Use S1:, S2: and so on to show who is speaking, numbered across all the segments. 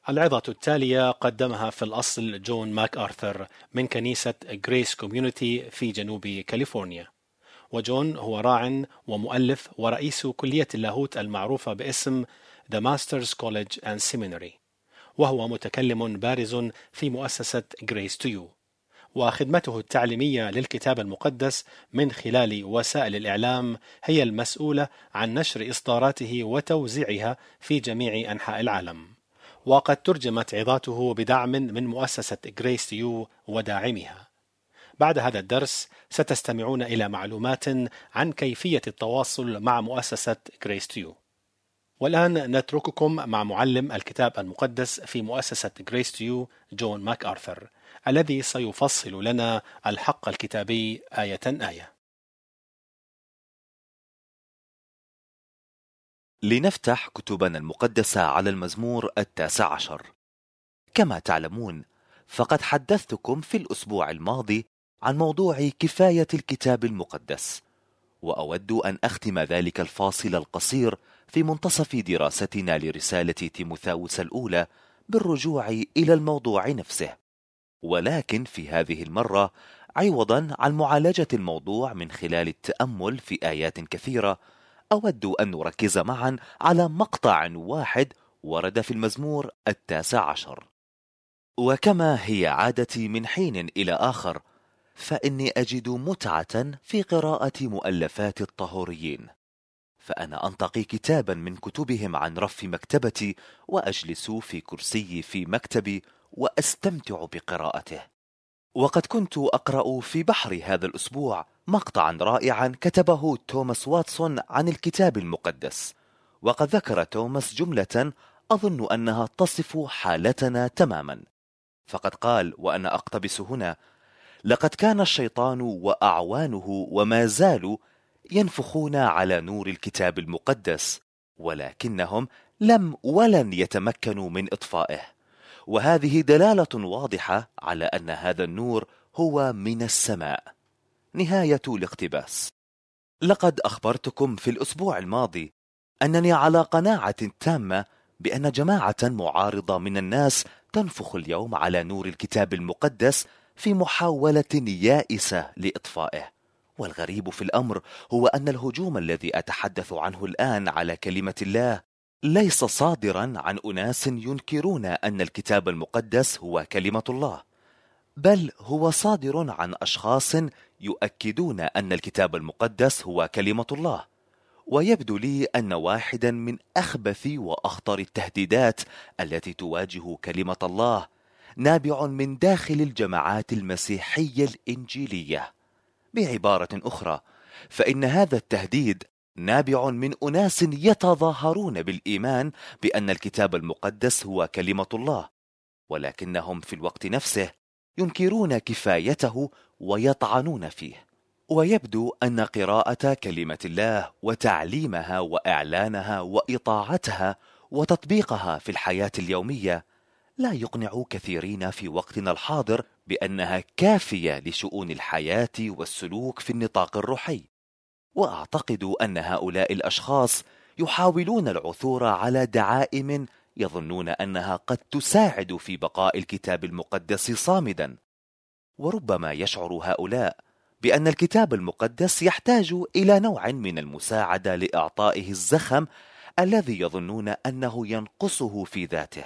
S1: العظة التالية قدمها في الأصل جون ماك آرثر من كنيسة غريس كوميونيتي في جنوب كاليفورنيا. وجون هو راع ومؤلف ورئيس كلية اللاهوت المعروفة باسم The Masters College and Seminary، وهو متكلم بارز في مؤسسة Grace to You، وخدمته التعليمية للكتاب المقدس من خلال وسائل الإعلام هي المسؤولة عن نشر إصداراته وتوزيعها في جميع أنحاء العالم. وقد ترجمت عظاته بدعم من مؤسسة Grace to You وداعمها. بعد هذا الدرس ستستمعون إلى معلومات عن كيفية التواصل مع مؤسسة Grace to You. والآن نترككم مع معلم الكتاب المقدس في مؤسسة Grace to You جون ماك آرثر، الذي سيفصل لنا الحق الكتابي آية آية.
S2: لنفتح كتبنا المقدسة على المزمور 19. كما تعلمون، فقد حدثتكم في الأسبوع الماضي عن موضوع كفاية الكتاب المقدس، وأود أن أختم ذلك الفاصل القصير في منتصف دراستنا لرسالة تيموثاوس الأولى بالرجوع إلى الموضوع نفسه. ولكن في هذه المرة، عوضا عن معالجة الموضوع من خلال التأمل في آيات كثيرة، أود أن نركز معا على مقطع واحد ورد في المزمور 19. وكما هي عادتي من حين إلى آخر، فإني أجد متعة في قراءة مؤلفات الطهوريين، فأنا أنتقي كتابا من كتبهم عن رف مكتبتي وأجلس في كرسي في مكتبي وأستمتع بقراءته. وقد كنت أقرأ في بحر هذا الأسبوع مقطعا رائعا كتبه توماس واتسون عن الكتاب المقدس، وقد ذكر توماس جملة أظن أنها تصف حالتنا تماما، فقد قال، وأنا أقتبس هنا: لقد كان الشيطان وأعوانه وما زالوا ينفخون على نور الكتاب المقدس، ولكنهم لم ولن يتمكنوا من إطفائه. وهذه دلالة واضحة على أن هذا النور هو من السماء. نهاية الاقتباس. لقد أخبرتكم في الأسبوع الماضي أنني على قناعة تامة بأن جماعة معارضة من الناس تنفخ اليوم على نور الكتاب المقدس في محاولة يائسة لإطفائه. والغريب في الأمر هو أن الهجوم الذي أتحدث عنه الآن على كلمة الله ليس صادرا عن أناس ينكرون أن الكتاب المقدس هو كلمة الله، بل هو صادر عن أشخاص يؤكدون أن الكتاب المقدس هو كلمة الله. ويبدو لي أن واحدا من أخبث وأخطر التهديدات التي تواجه كلمة الله نابع من داخل الجماعات المسيحية الإنجيلية. بعبارة أخرى، فإن هذا التهديد نابع من أناس يتظاهرون بالإيمان بأن الكتاب المقدس هو كلمة الله، ولكنهم في الوقت نفسه ينكرون كفايته ويطعنون فيه. ويبدو أن قراءة كلمة الله وتعليمها وإعلانها وإطاعتها وتطبيقها في الحياة اليومية لا يقنع كثيرين في وقتنا الحاضر بأنها كافية لشؤون الحياة والسلوك في النطاق الروحي. وأعتقد أن هؤلاء الأشخاص يحاولون العثور على دعائم يظنون أنها قد تساعد في بقاء الكتاب المقدس صامدا. وربما يشعر هؤلاء بأن الكتاب المقدس يحتاج إلى نوع من المساعدة لإعطائه الزخم الذي يظنون أنه ينقصه في ذاته.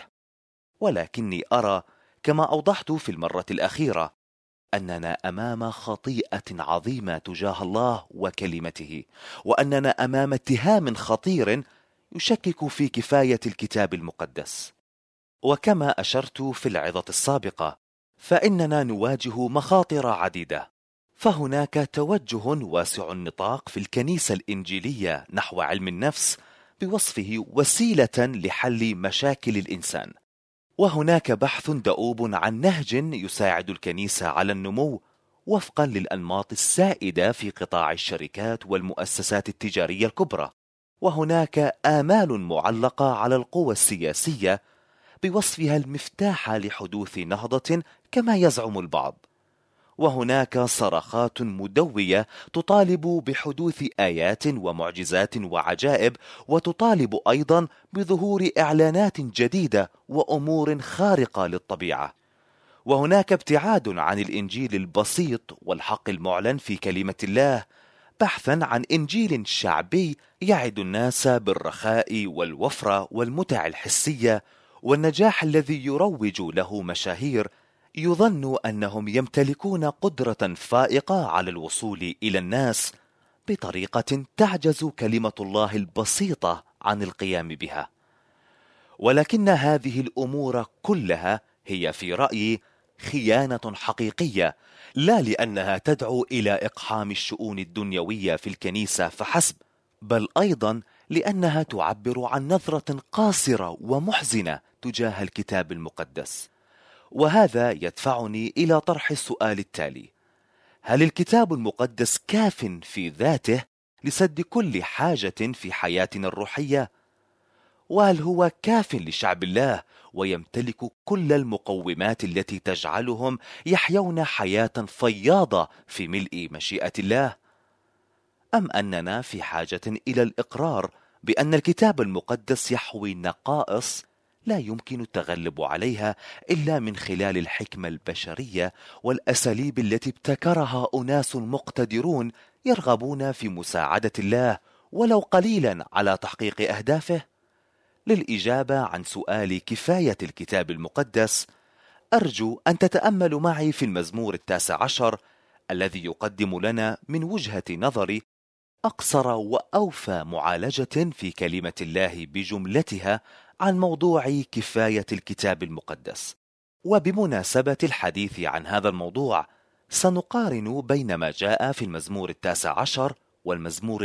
S2: ولكني أرى، كما أوضحت في المرة الأخيرة، أننا أمام خطيئة عظيمة تجاه الله وكلمته، وأننا أمام اتهام خطير يشكك في كفاية الكتاب المقدس. وكما أشرت في العظة السابقة، فإننا نواجه مخاطر عديدة. فهناك توجه واسع النطاق في الكنيسة الإنجيلية نحو علم النفس بوصفه وسيلة لحل مشاكل الإنسان، وهناك بحث دؤوب عن نهج يساعد الكنيسة على النمو وفقا للأنماط السائدة في قطاع الشركات والمؤسسات التجارية الكبرى، وهناك آمال معلقة على القوى السياسية بوصفها المفتاح لحدوث نهضة كما يزعم البعض. وهناك صرخات مدوية تطالب بحدوث آيات ومعجزات وعجائب، وتطالب أيضا بظهور إعلانات جديدة وأمور خارقة للطبيعة. وهناك ابتعاد عن الإنجيل البسيط والحق المعلن في كلمة الله، بحثا عن إنجيل شعبي يعد الناس بالرخاء والوفرة والمتع الحسية والنجاح الذي يروج له مشاهير يظن أنهم يمتلكون قدرة فائقة على الوصول إلى الناس بطريقة تعجز كلمة الله البسيطة عن القيام بها. ولكن هذه الأمور كلها هي في رأيي خيانة حقيقية، لا لأنها تدعو إلى إقحام الشؤون الدنيوية في الكنيسة فحسب، بل أيضا لأنها تعبر عن نظرة قاصرة ومحزنة تجاه الكتاب المقدس. وهذا يدفعني إلى طرح السؤال التالي: هل الكتاب المقدس كاف في ذاته لسد كل حاجة في حياتنا الروحية؟ وهل هو كاف لشعب الله ويمتلك كل المقومات التي تجعلهم يحيون حياة فياضة في ملء مشيئة الله؟ أم أننا في حاجة إلى الإقرار بأن الكتاب المقدس يحوي نقائص لا يمكن التغلب عليها إلا من خلال الحكمة البشرية والأساليب التي ابتكرها أناس مقتدرون يرغبون في مساعدة الله ولو قليلا على تحقيق أهدافه؟ للإجابة عن سؤال كفاية الكتاب المقدس أرجو أن تتأملوا معي في المزمور 19 الذي يقدم لنا من وجهة نظري أقصر وأوفى معالجة في كلمة الله بجملتها عن موضوع كفاية الكتاب المقدس. وبمناسبة الحديث عن هذا الموضوع سنقارن بين ما جاء في المزمور 19 والمزمور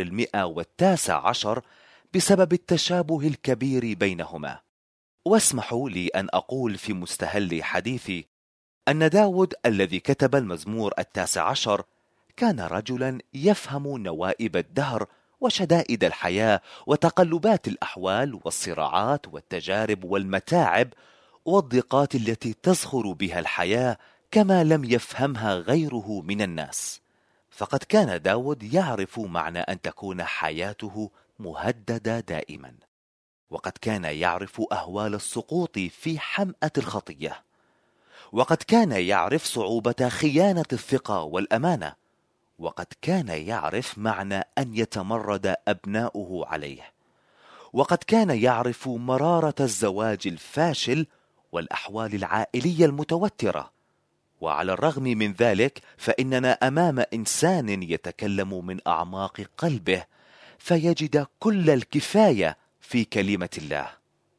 S2: 119 بسبب التشابه الكبير بينهما. واسمحوا لي أن أقول في مستهل حديثي أن داود الذي كتب المزمور 19 كان رجلا يفهم نوائب الدهر وشدائد الحياة وتقلبات الأحوال والصراعات والتجارب والمتاعب والضيقات التي تزخر بها الحياة كما لم يفهمها غيره من الناس. فقد كان داود يعرف معنى أن تكون حياته مهددة دائما، وقد كان يعرف أهوال السقوط في حمأة الخطية، وقد كان يعرف صعوبة خيانة الثقة والأمانة، وقد كان يعرف معنى أن يتمرد أبناؤه عليه، وقد كان يعرف مرارة الزواج الفاشل والأحوال العائلية المتوترة. وعلى الرغم من ذلك فإننا أمام إنسان يتكلم من أعماق قلبه فيجد كل الكفاية في كلمة الله.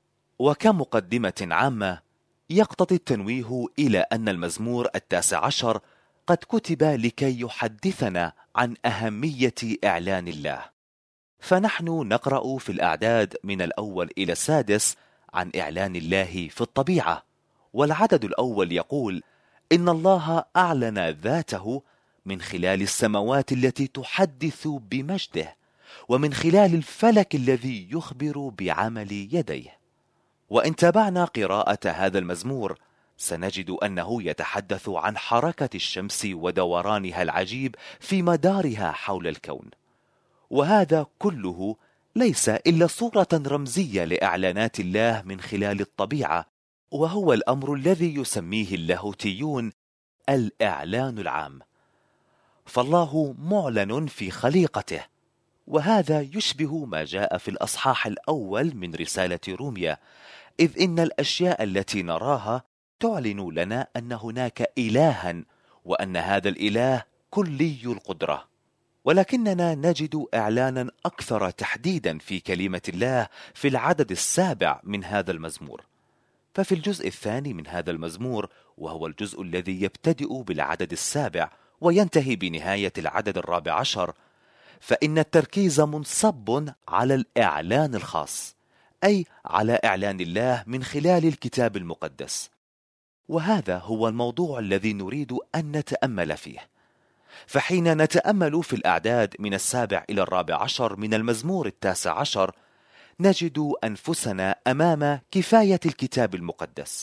S2: وكمقدمة عامة يقتضي التنويه إلى أن المزمور 19 قد كتب لكي يحدثنا عن أهمية إعلان الله. فنحن نقرأ في الأعداد من الأول إلى السادس عن إعلان الله في الطبيعة، والعدد الأول يقول: إن الله أعلن ذاته من خلال السماوات التي تحدث بمجده، ومن خلال الفلك الذي يخبر بعمل يديه. وإن تابعنا قراءة هذا المزمور سنجد أنه يتحدث عن حركة الشمس ودورانها العجيب في مدارها حول الكون، وهذا كله ليس إلا صورة رمزية لإعلانات الله من خلال الطبيعة، وهو الأمر الذي يسميه اللاهوتيون الإعلان العام. فالله معلن في خليقته، وهذا يشبه ما جاء في الأصحاح الأول من رسالة روميا، إذ إن الأشياء التي نراها تعلن لنا أن هناك إلها، وأن هذا الإله كلي القدرة. ولكننا نجد إعلانا أكثر تحديدا في كلمة الله في العدد 7 من هذا المزمور. ففي الجزء الثاني من هذا المزمور، وهو الجزء الذي يبتدئ بالعدد 7 وينتهي بنهاية العدد 14، فإن التركيز منصب على الإعلان الخاص، أي على إعلان الله من خلال الكتاب المقدس. وهذا هو الموضوع الذي نريد أن نتأمل فيه. فحين نتأمل في الأعداد من 7 إلى 14 من المزمور 19 نجد أنفسنا أمام كفاية الكتاب المقدس،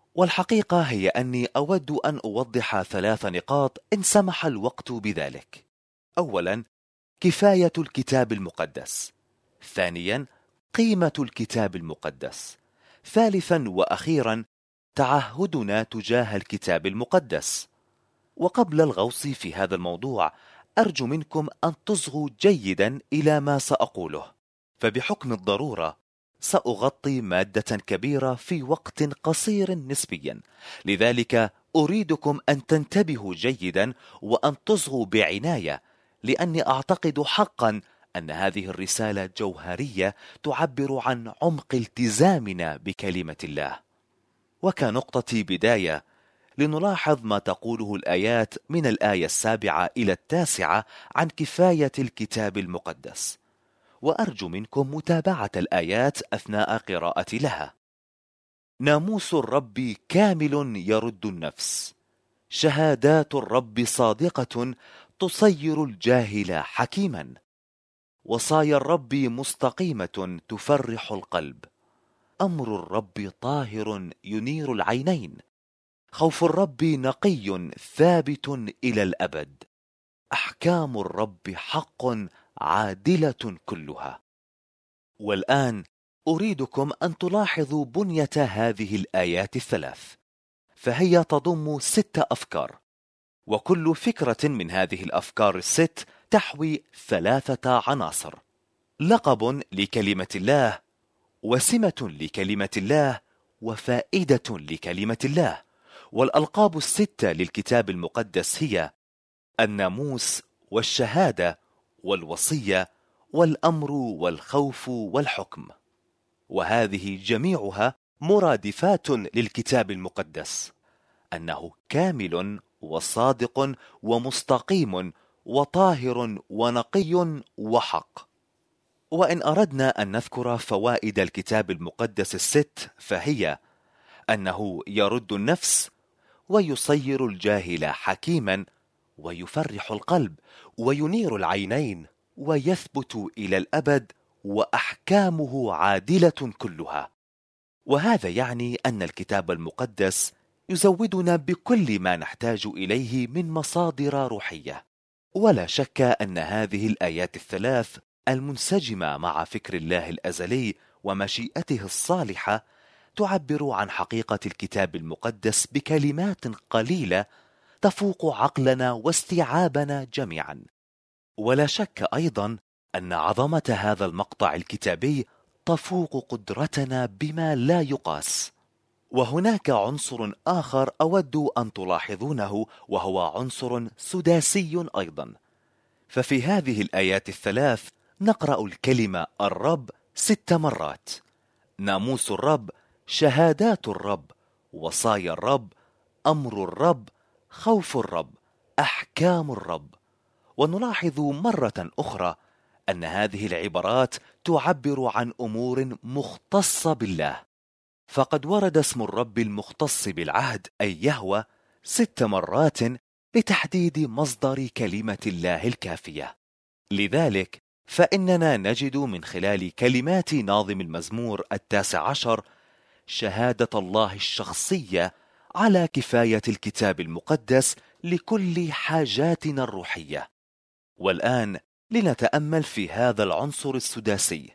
S2: والحقيقة هي أني أود أن أوضح 3 نقاط إن سمح الوقت بذلك. أولا، كفاية الكتاب المقدس. ثانيا، قيمة الكتاب المقدس. ثالثا وأخيرا، تعهدنا تجاه الكتاب المقدس. وقبل الغوص في هذا الموضوع، أرجو منكم أن تصغوا جيدا إلى ما سأقوله، فبحكم الضرورة سأغطي مادة كبيرة في وقت قصير نسبيا، لذلك أريدكم أن تنتبهوا جيدا وأن تصغوا بعناية، لأني أعتقد حقا أن هذه الرسالة جوهرية تعبر عن عمق التزامنا بكلمة الله. وكنقطة بداية، لنلاحظ ما تقوله الآيات من الآية 7 إلى 9 عن كفاية الكتاب المقدس، وأرجو منكم متابعة الآيات أثناء قراءة لها. ناموس الرب كامل يرد النفس، شهادات الرب صادقة تصير الجاهل حكيما، وصايا الرب مستقيمة تفرح القلب، أمر الرب طاهر ينير العينين، خوف الرب نقي ثابت إلى الأبد، أحكام الرب حق عادلة كلها. والآن أريدكم أن تلاحظوا بنية هذه الآيات الثلاث، فهي تضم 6 أفكار، وكل فكرة من هذه الأفكار ال6 تحوي 3 عناصر: لقب لكلمة الله، وسمة لكلمة الله، وفائدة لكلمة الله. والألقاب ال6 للكتاب المقدس هي الناموس، والشهادة، والوصية، والأمر، والخوف، والحكم. وهذه جميعها مرادفات للكتاب المقدس، أنه كامل وصادق ومستقيم وطاهر ونقي وحق. وإن أردنا أن نذكر فوائد الكتاب المقدس ال6 فهي أنه يرد النفس، ويصير الجاهل حكيما، ويفرح القلب، وينير العينين، ويثبت إلى الأبد، وأحكامه عادلة كلها. وهذا يعني أن الكتاب المقدس يزودنا بكل ما نحتاج إليه من مصادر روحية. ولا شك أن هذه الآيات الثلاث المنسجمة مع فكر الله الأزلي ومشيئته الصالحة تعبر عن حقيقة الكتاب المقدس بكلمات قليلة تفوق عقلنا واستيعابنا جميعا. ولا شك أيضا أن عظمة هذا المقطع الكتابي تفوق قدرتنا بما لا يقاس. وهناك عنصر آخر أود أن تلاحظونه، وهو عنصر سداسي أيضا. ففي هذه الآيات الثلاث نقرأ الكلمة الرب 6 مرات: ناموس الرب، شهادات الرب، وصايا الرب، أمر الرب، خوف الرب، أحكام الرب. ونلاحظ مرة أخرى أن هذه العبارات تعبر عن أمور مختصة بالله، فقد ورد اسم الرب المختص بالعهد أي يهوه 6 مرات لتحديد مصدر كلمة الله الكافية. لذلك فإننا نجد من خلال كلمات ناظم المزمور 19 شهادة الله الشخصية على كفاية الكتاب المقدس لكل حاجاتنا الروحية. والآن لنتأمل في هذا العنصر السداسي.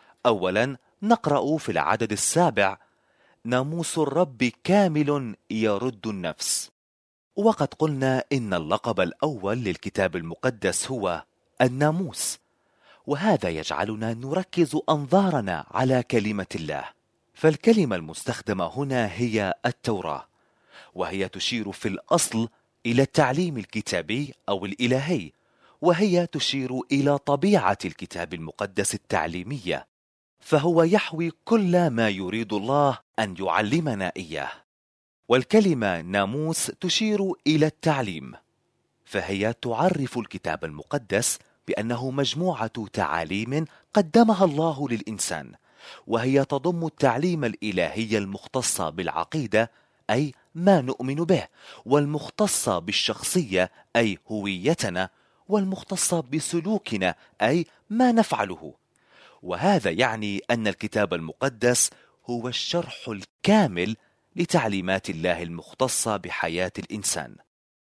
S2: أولا نقرأ في العدد 7: ناموس الرب كامل يرد النفس. وقد قلنا إن اللقب الأول للكتاب المقدس هو الناموس، وهذا يجعلنا نركز أنظارنا على كلمة الله. فالكلمة المستخدمة هنا هي التوراة، وهي تشير في الأصل إلى التعليم الكتابي أو الإلهي، وهي تشير إلى طبيعة الكتاب المقدس التعليمية، فهو يحوي كل ما يريد الله أن يعلمنا إياه. والكلمة ناموس تشير إلى التعليم، فهي تعرف الكتاب المقدس بأنه مجموعة تعاليم قدمها الله للإنسان، وهي تضم التعليم الإلهي المختص بالعقيدة أي ما نؤمن به، والمختص بالشخصية أي هويتنا، والمختص بسلوكنا أي ما نفعله. وهذا يعني أن الكتاب المقدس هو الشرح الكامل لتعليمات الله المختصة بحياة الإنسان،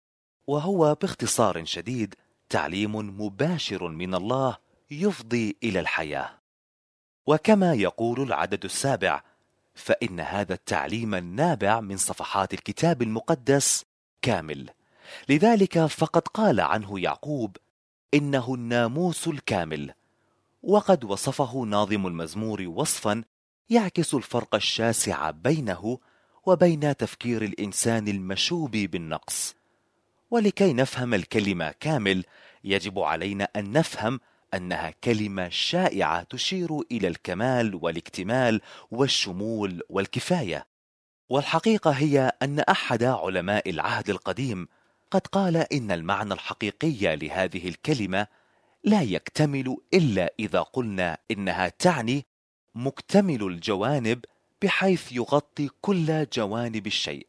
S2: وهو باختصار شديد تعليم مباشر من الله يفضي إلى الحياة. وكما يقول العدد 7: فإن هذا التعليم النابع من صفحات الكتاب المقدس كامل، لذلك فقد قال عنه يعقوب: إنه الناموس الكامل. وقد وصفه ناظم المزمور وصفا يعكس الفرق الشاسع بينه وبين تفكير الإنسان المشوب بالنقص. ولكي نفهم الكلمة كامل يجب علينا أن نفهم أنها كلمة شائعة تشير إلى الكمال والاكتمال والشمول والكفاية. والحقيقة هي أن أحد علماء العهد القديم قد قال إن المعنى الحقيقي لهذه الكلمة لا يكتمل إلا إذا قلنا إنها تعني مكتمل الجوانب، بحيث يغطي كل جوانب الشيء.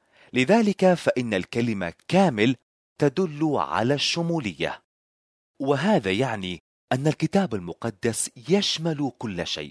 S2: لذلك فإن الكلمة كامل تدل على الشمولية، وهذا يعني أن الكتاب المقدس يشمل كل شيء،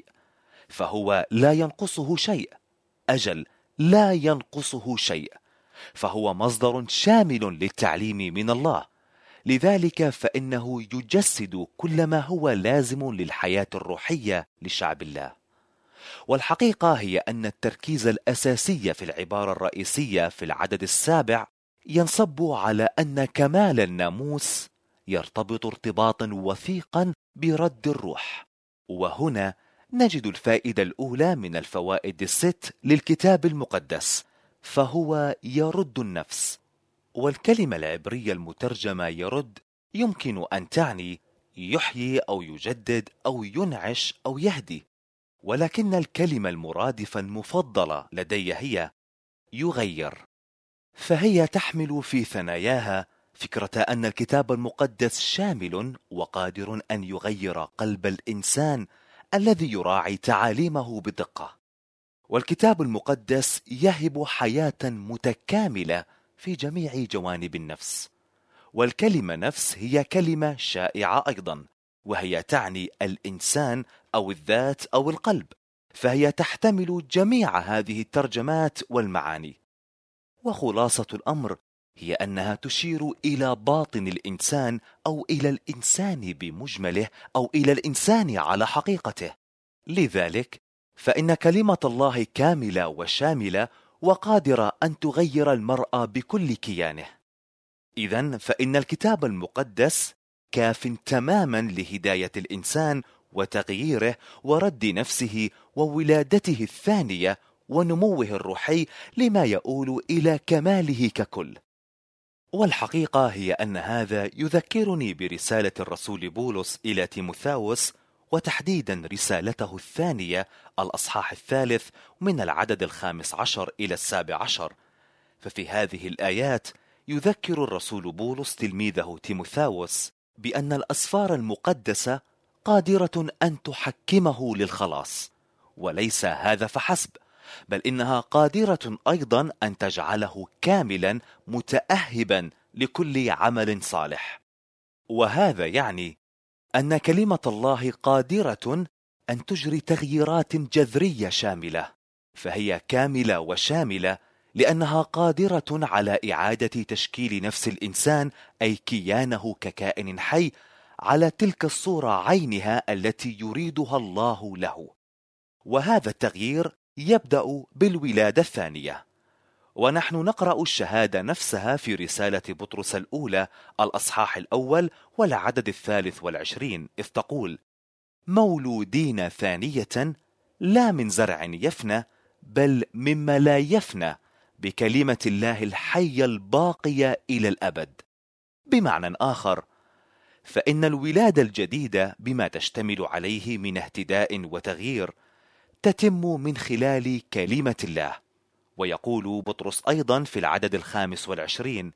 S2: فهو لا ينقصه شيء، أجل لا ينقصه شيء، فهو مصدر شامل للتعليم من الله. لذلك فإنه يجسد كل ما هو لازم للحياة الروحية لشعب الله. والحقيقة هي أن التركيز الأساسي في العبارة الرئيسية في العدد 7 ينصب على أن كمال الناموس يرتبط ارتباطا وثيقا برد الروح. وهنا نجد الفائدة الأولى من الفوائد 6 للكتاب المقدس، فهو يرد النفس. والكلمة العبرية المترجمة يرد يمكن أن تعني يحيي أو يجدد أو ينعش أو يهدي، ولكن الكلمة المرادفة المفضلة لدي هي يغير، فهي تحمل في ثناياها فكرة أن الكتاب المقدس شامل وقادر أن يغير قلب الإنسان الذي يراعي تعاليمه بدقة. والكتاب المقدس يهب حياة متكاملة في جميع جوانب النفس. والكلمة نفس هي كلمة شائعة أيضا، وهي تعني الإنسان أو الذات أو القلب، فهي تحتمل جميع هذه الترجمات والمعاني. وخلاصة الأمر هي أنها تشير إلى باطن الإنسان أو إلى الإنسان بمجمله أو إلى الإنسان على حقيقته. لذلك فإن كلمة الله كاملة وشاملة وقادرة أن تغير المرء بكل كيانه. إذن فإن الكتاب المقدس كاف تماما لهداية الإنسان وتغييره ورد نفسه وولادته الثانية ونموه الروحي لما يؤول إلى كماله ككل. والحقيقة هي أن هذا يذكرني برسالة الرسول بولس إلى تيموثاوس، وتحديدا رسالته الثانية الأصحاح 3 من العدد 15 إلى 17. ففي هذه الآيات يذكر الرسول بولس تلميذه تيموثاوس بأن الأسفار المقدسة قادرة أن تحكمه للخلاص، وليس هذا فحسب، بل إنها قادرة أيضا أن تجعله كاملا متأهبا لكل عمل صالح. وهذا يعني أن كلمة الله قادرة أن تجري تغييرات جذرية شاملة، فهي كاملة وشاملة لأنها قادرة على إعادة تشكيل نفس الإنسان أي كيانه ككائن حي على تلك الصورة عينها التي يريدها الله له. وهذا التغيير يبدأ بالولادة الثانية. ونحن نقرأ الشهادة نفسها في رسالة بطرس الأولى الأصحاح 1 والعدد 23، إذ تقول: مولودين ثانية لا من زرع يفنى بل مما لا يفنى بكلمة الله الحية الباقية إلى الأبد. بمعنى آخر، فإن الولادة الجديدة بما تشتمل عليه من اهتداء وتغيير تتم من خلال كلمة الله. ويقول بطرس أيضا في العدد 25: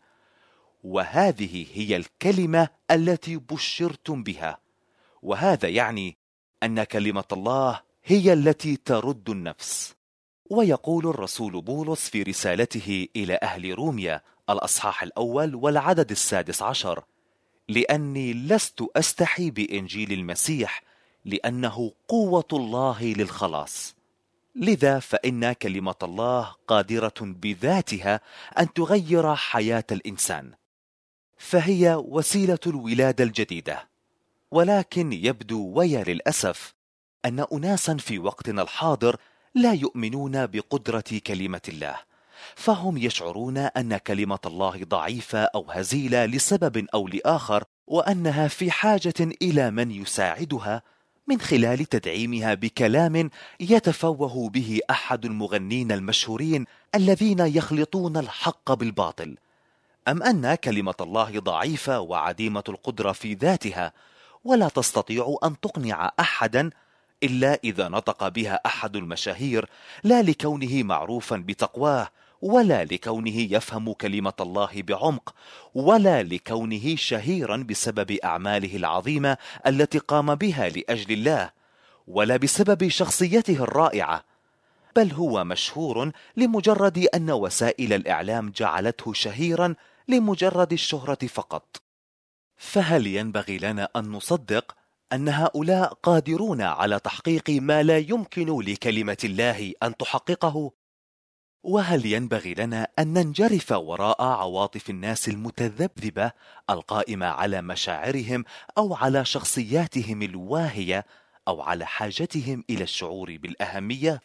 S2: وهذه هي الكلمة التي بشرتم بها. وهذا يعني أن كلمة الله هي التي ترد النفس. ويقول الرسول بولس في رسالته إلى أهل روميا الأصحاح 1 والعدد 16: لأني لست أستحي بإنجيل المسيح لأنه قوة الله للخلاص. لذا فإن كلمة الله قادرة بذاتها أن تغير حياة الإنسان، فهي وسيلة الولادة الجديدة. ولكن يبدو ويا للأسف أن أناسا في وقتنا الحاضر لا يؤمنون بقدرة كلمة الله، فهم يشعرون أن كلمة الله ضعيفة أو هزيلة لسبب أو لآخر، وأنها في حاجة إلى من يساعدها من خلال تدعيمها بكلام يتفوه به أحد المغنين المشهورين الذين يخلطون الحق بالباطل، أم أن كلمة الله ضعيفة وعديمة القدرة في ذاتها، ولا تستطيع أن تقنع أحدا إلا إذا نطق بها أحد المشاهير، لا لكونه معروفا بتقواه، ولا لكونه يفهم كلمة الله بعمق، ولا لكونه شهيرا بسبب أعماله العظيمة التي قام بها لأجل الله، ولا بسبب شخصيته الرائعة، بل هو مشهور لمجرد أن وسائل الإعلام جعلته شهيرا لمجرد الشهرة فقط. فهل ينبغي لنا أن نصدق أن هؤلاء قادرون على تحقيق ما لا يمكن لكلمة الله أن تحققه؟ وهل ينبغي لنا أن ننجرف وراء عواطف الناس المتذبذبة القائمة على مشاعرهم أو على شخصياتهم الواهية أو على حاجتهم إلى الشعور بالأهمية؟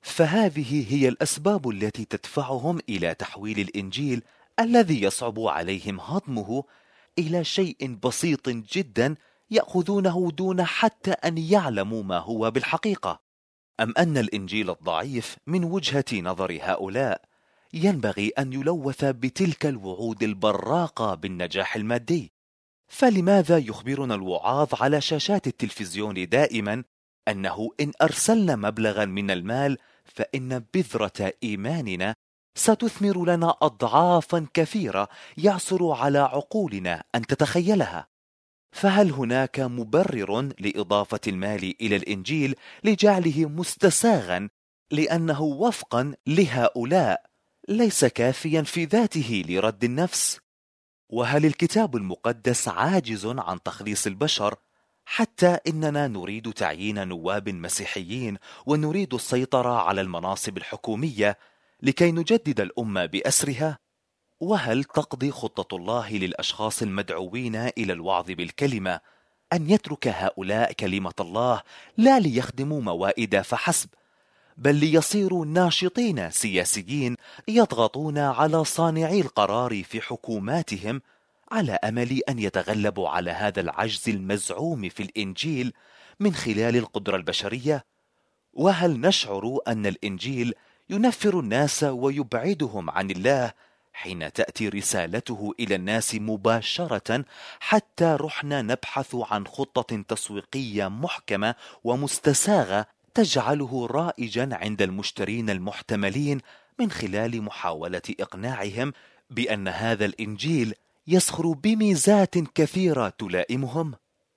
S2: فهذه هي الأسباب التي تدفعهم إلى تحويل الإنجيل الذي يصعب عليهم هضمه إلى شيء بسيط جدا يأخذونه دون حتى أن يعلموا ما هو بالحقيقة. أم أن الإنجيل الضعيف من وجهة نظر هؤلاء ينبغي أن يلوث بتلك الوعود البراقة بالنجاح المادي؟ فلماذا يخبرنا الوعاظ على شاشات التلفزيون دائما أنه إن أرسلنا مبلغا من المال فإن بذرة إيماننا ستثمر لنا أضعافا كثيرة يعصر على عقولنا أن تتخيلها؟ فهل هناك مبرر لإضافة المال إلى الإنجيل لجعله مستساغا لأنه وفقا لهؤلاء ليس كافيا في ذاته لرد النفس؟ وهل الكتاب المقدس عاجز عن تخليص البشر حتى إننا نريد تعيين نواب مسيحيين ونريد السيطرة على المناصب الحكومية لكي نجدد الأمة بأسرها؟ وهل تقضي خطة الله للأشخاص المدعوين إلى الوعظ بالكلمة أن يترك هؤلاء كلمة الله لا ليخدموا موائد فحسب، بل ليصيروا ناشطين سياسيين يضغطون على صانعي القرار في حكوماتهم على أمل أن يتغلبوا على هذا العجز المزعوم في الإنجيل من خلال القدرة البشرية؟ وهل نشعر أن الإنجيل ينفر الناس ويبعدهم عن الله حين تأتي رسالته إلى الناس مباشرة، حتى رحنا نبحث عن خطة تسويقية محكمة ومستساغة تجعله رائجا عند المشترين المحتملين من خلال محاولة إقناعهم بأن هذا الإنجيل يسخر بميزات كثيرة تلائمهم؟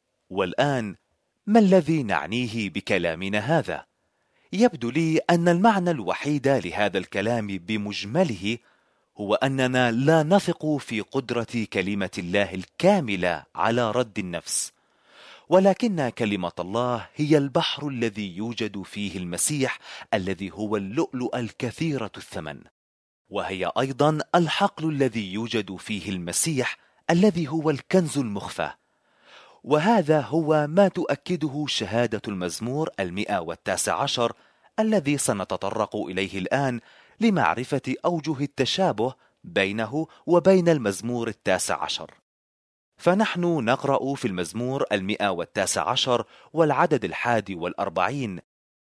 S2: والآن ما الذي نعنيه بكلامنا هذا؟ يبدو لي أن المعنى الوحيد لهذا الكلام بمجمله هو أننا لا نثق في قدرة كلمة الله الكاملة على رد النفس، ولكن كلمة الله هي البحر الذي يوجد فيه المسيح الذي هو اللؤلؤ الكثيرة الثمن، وهي أيضا الحقل الذي يوجد فيه المسيح الذي هو الكنز المخفى. وهذا هو ما تؤكده شهادة المزمور 119 الذي سنتطرق إليه الآن لمعرفة أوجه التشابه بينه وبين المزمور 19. فنحن نقرأ في المزمور 119 والعدد 41: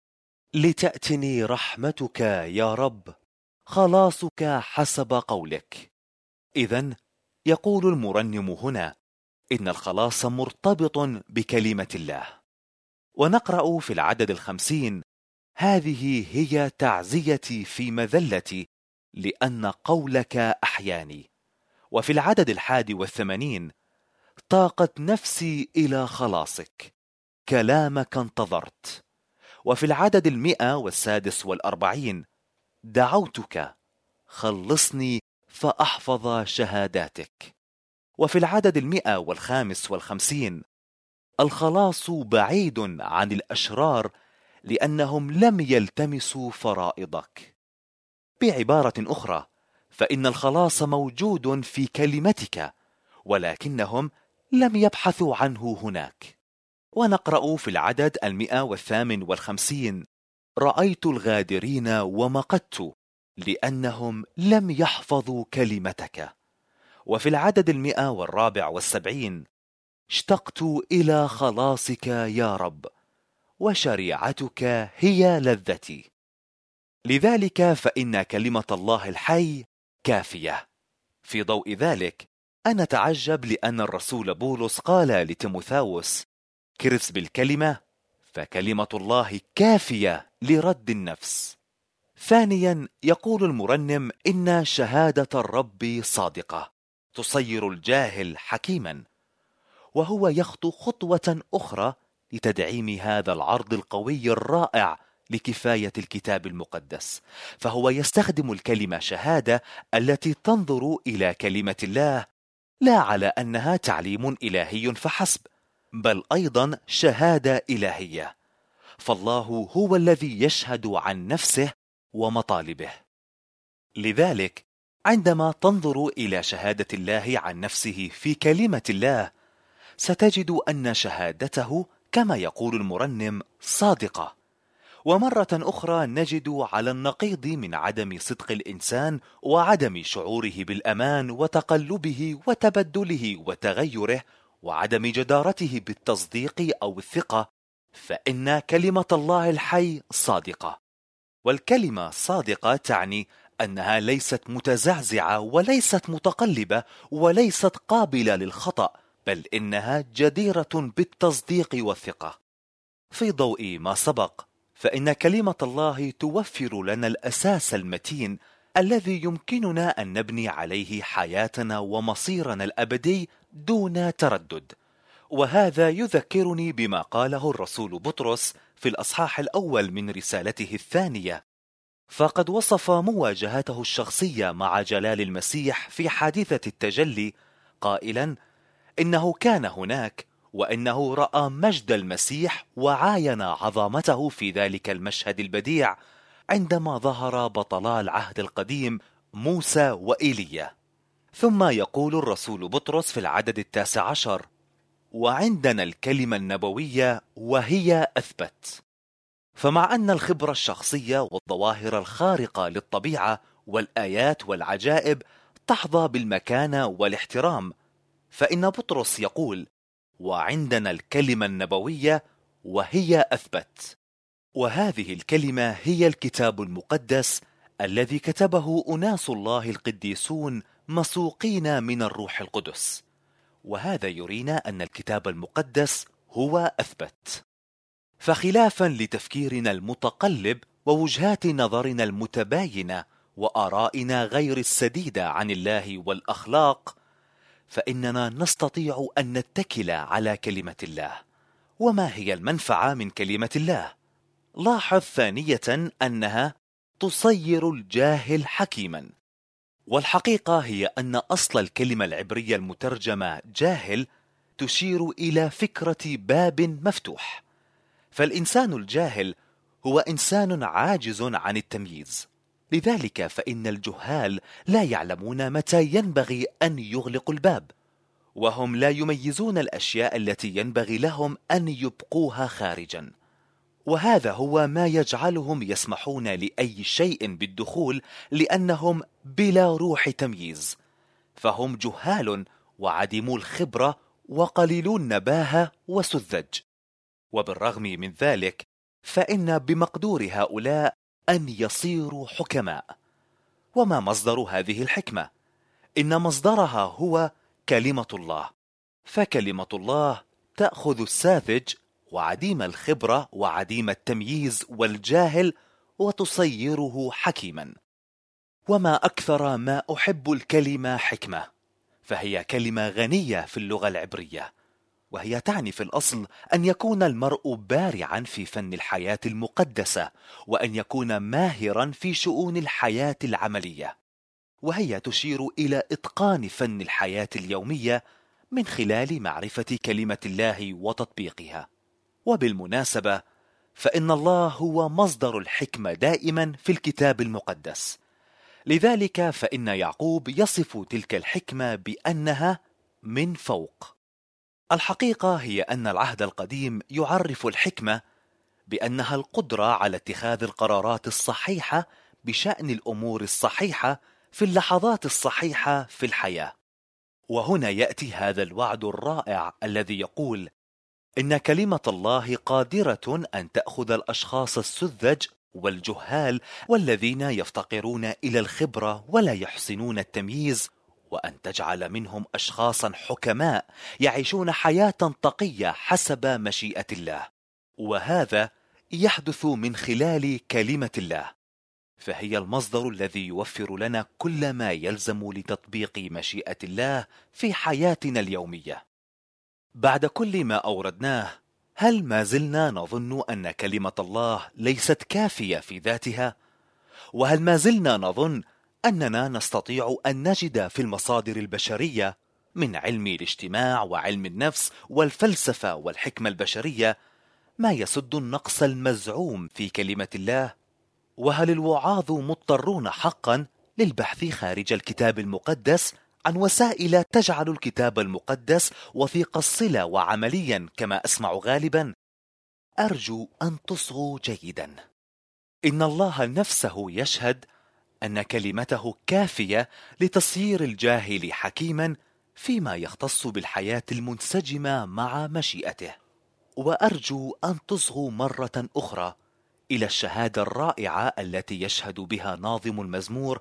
S2: لتأتني رحمتك يا رب، خلاصك حسب قولك. إذن يقول المرنم هنا إن الخلاص مرتبط بكلمة الله. ونقرأ في العدد 50: هذه هي تعزيتي في مذلتي، لأن قولك أحياني. وفي العدد 81: طاقت نفسي إلى خلاصك، كلامك انتظرت. وفي العدد 146: دعوتك، خلصني فأحفظ شهاداتك. وفي العدد 155: الخلاص بعيد عن الأشرار، لأنهم لم يلتمسوا فرائضك. بعبارة أخرى، فإن الخلاص موجود في كلمتك، ولكنهم لم يبحثوا عنه هناك. ونقرأ في العدد 158: رأيت الغادرين ومقت لأنهم لم يحفظوا كلمتك. وفي العدد 174: اشتقت إلى خلاصك يا رب، وشريعتك هي لذتي. لذلك فإن كلمة الله الحي كافية. في ضوء ذلك أنا أتعجب لأن الرسول بولس قال لتيموثاوس: كرس بالكلمة، فكلمة الله كافية لرد النفس. ثانيا، يقول المرنم إن شهادة الرب صادقة تصير الجاهل حكيما، وهو يخطو خطوة أخرى لتدعيم هذا العرض القوي الرائع لكفاية الكتاب المقدس، فهو يستخدم الكلمة شهادة التي تنظر إلى كلمة الله لا على أنها تعليم إلهي فحسب، بل أيضا شهادة إلهية، فالله هو الذي يشهد عن نفسه ومطالبه. لذلك عندما تنظر إلى شهادة الله عن نفسه في كلمة الله، ستجد أن شهادته كما يقول المرنم صادقة. ومرة أخرى نجد على النقيض من عدم صدق الإنسان وعدم شعوره بالأمان وتقلبه وتبدله وتغيره وعدم جدارته بالتصديق أو الثقة، فإن كلمة الله الحي صادقة. والكلمة صادقة تعني أنها ليست متزعزعة وليست متقلبة وليست قابلة للخطأ، بل إنها جديرة بالتصديق والثقة. في ضوء ما سبق، فإن كلمة الله توفر لنا الأساس المتين الذي يمكننا أن نبني عليه حياتنا ومصيرنا الأبدي دون تردد. وهذا يذكرني بما قاله الرسول بطرس في الأصحاح الأول من رسالته الثانية، فقد وصف مواجهته الشخصية مع جلال المسيح في حادثة التجلي قائلا: إنه كان هناك، وإنه رأى مجد المسيح وعاين عظمته في ذلك المشهد البديع عندما ظهر بطلا العهد القديم موسى وإيليا. ثم يقول الرسول بطرس في العدد 19: وعندنا الكلمة النبوية وهي أثبت. فمع أن الخبرة الشخصية والظواهر الخارقة للطبيعة والآيات والعجائب تحظى بالمكانة والاحترام، فإن بطرس يقول: وعندنا الكلمة النبوية وهي أثبت. وهذه الكلمة هي الكتاب المقدس الذي كتبه أناس الله القديسون مسوقين من الروح القدس. وهذا يرينا أن الكتاب المقدس هو أثبت. فخلافا لتفكيرنا المتقلب ووجهات نظرنا المتباينة وآرائنا غير السديدة عن الله والأخلاق، فإننا نستطيع أن نتكل على كلمة الله. وما هي المنفعة من كلمة الله؟ لاحظ ثانية أنها تصير الجاهل حكيما. والحقيقة هي أن أصل الكلمة العبرية المترجمة جاهل تشير إلى فكرة باب مفتوح. فالإنسان الجاهل هو إنسان عاجز عن التمييز، لذلك فإن الجهال لا يعلمون متى ينبغي أن يغلقوا الباب، وهم لا يميزون الأشياء التي ينبغي لهم أن يبقوها خارجا. وهذا هو ما يجعلهم يسمحون لأي شيء بالدخول، لأنهم بلا روح تمييز، فهم جهال وعديمو الخبرة وقليلو النباهة وسذج. وبالرغم من ذلك فإن بمقدور هؤلاء أن يصيروا حكماء. وما مصدر هذه الحكمة؟ إن مصدرها هو كلمة الله. فكلمة الله تأخذ الساذج وعديم الخبرة وعديم التمييز والجاهل وتصيره حكيما. وما أكثر ما أحب الكلمة حكمة، فهي كلمة غنية في اللغة العبرية، وهي تعني في الأصل أن يكون المرء بارعا في فن الحياة المقدسة، وأن يكون ماهرا في شؤون الحياة العملية. وهي تشير إلى إتقان فن الحياة اليومية من خلال معرفة كلمة الله وتطبيقها. وبالمناسبة فإن الله هو مصدر الحكمة دائما في الكتاب المقدس. لذلك فإن يعقوب يصف تلك الحكمة بأنها من فوق. الحقيقة هي أن العهد القديم يعرف الحكمة بأنها القدرة على اتخاذ القرارات الصحيحة بشأن الأمور الصحيحة في اللحظات الصحيحة في الحياة. وهنا يأتي هذا الوعد الرائع الذي يقول إن كلمة الله قادرة أن تأخذ الأشخاص السذج والجهال والذين يفتقرون إلى الخبرة ولا يحسنون التمييز، وأن تجعل منهم أشخاصا حكماء يعيشون حياة تقية حسب مشيئة الله. وهذا يحدث من خلال كلمة الله، فهي المصدر الذي يوفر لنا كل ما يلزم لتطبيق مشيئة الله في حياتنا اليومية. بعد كل ما أوردناه، هل ما زلنا نظن أن كلمة الله ليست كافية في ذاتها؟ وهل ما زلنا نظن أننا نستطيع أن نجد في المصادر البشرية من علم الاجتماع وعلم النفس والفلسفة والحكمة البشرية ما يسد النقص المزعوم في كلمة الله؟ وهل الوعاظ مضطرون حقا للبحث خارج الكتاب المقدس عن وسائل تجعل الكتاب المقدس وثيق الصلة وعمليا كما أسمع غالبا؟ أرجو أن تصغوا جيدا. إن الله نفسه يشهد أن كلمته كافية لتصير الجاهل حكيما فيما يختص بالحياة المنسجمة مع مشيئته. وأرجو أن تصغوا مرة أخرى إلى الشهادة الرائعة التي يشهد بها ناظم المزمور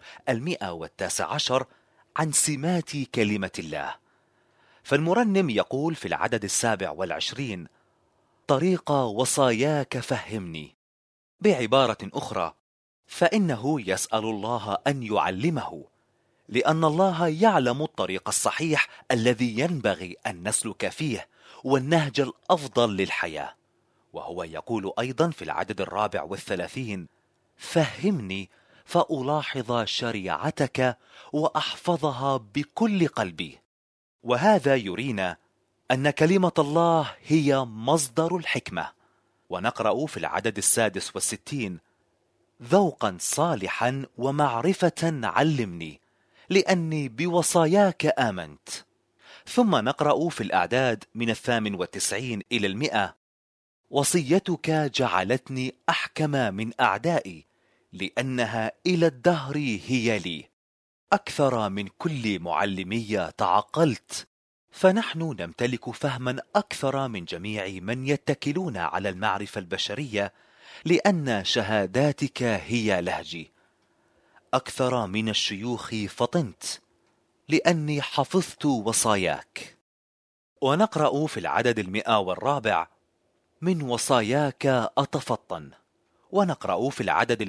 S2: 119 عن سمات كلمة الله. فالمرنم يقول في العدد 27: طريق وصاياك فهمني. بعبارة أخرى، فإنه يسأل الله أن يعلمه، لأن الله يعلم الطريق الصحيح الذي ينبغي أن نسلك فيه والنهج الأفضل للحياة. وهو يقول أيضا في العدد 34: فهمني فألاحظ شريعتك وأحفظها بكل قلبي. وهذا يرينا أن كلمة الله هي مصدر الحكمة. ونقرأ في العدد 66: ذوقا صالحا ومعرفة علمني، لأني بوصاياك آمنت. ثم نقرأ في الأعداد من 98 إلى 100: وصيتك جعلتني أحكم من أعدائي، لأنها إلى الدهر هي لي. أكثر من كل معلمي تعقلت، فنحن نمتلك فهما أكثر من جميع من يتكلون على المعرفة البشرية، لأن شهاداتك هي لهجي. أكثر من الشيوخ فطنت، لأني حفظت وصاياك. ونقرأ في العدد 104: من وصاياك أتفطن. ونقرأ في العدد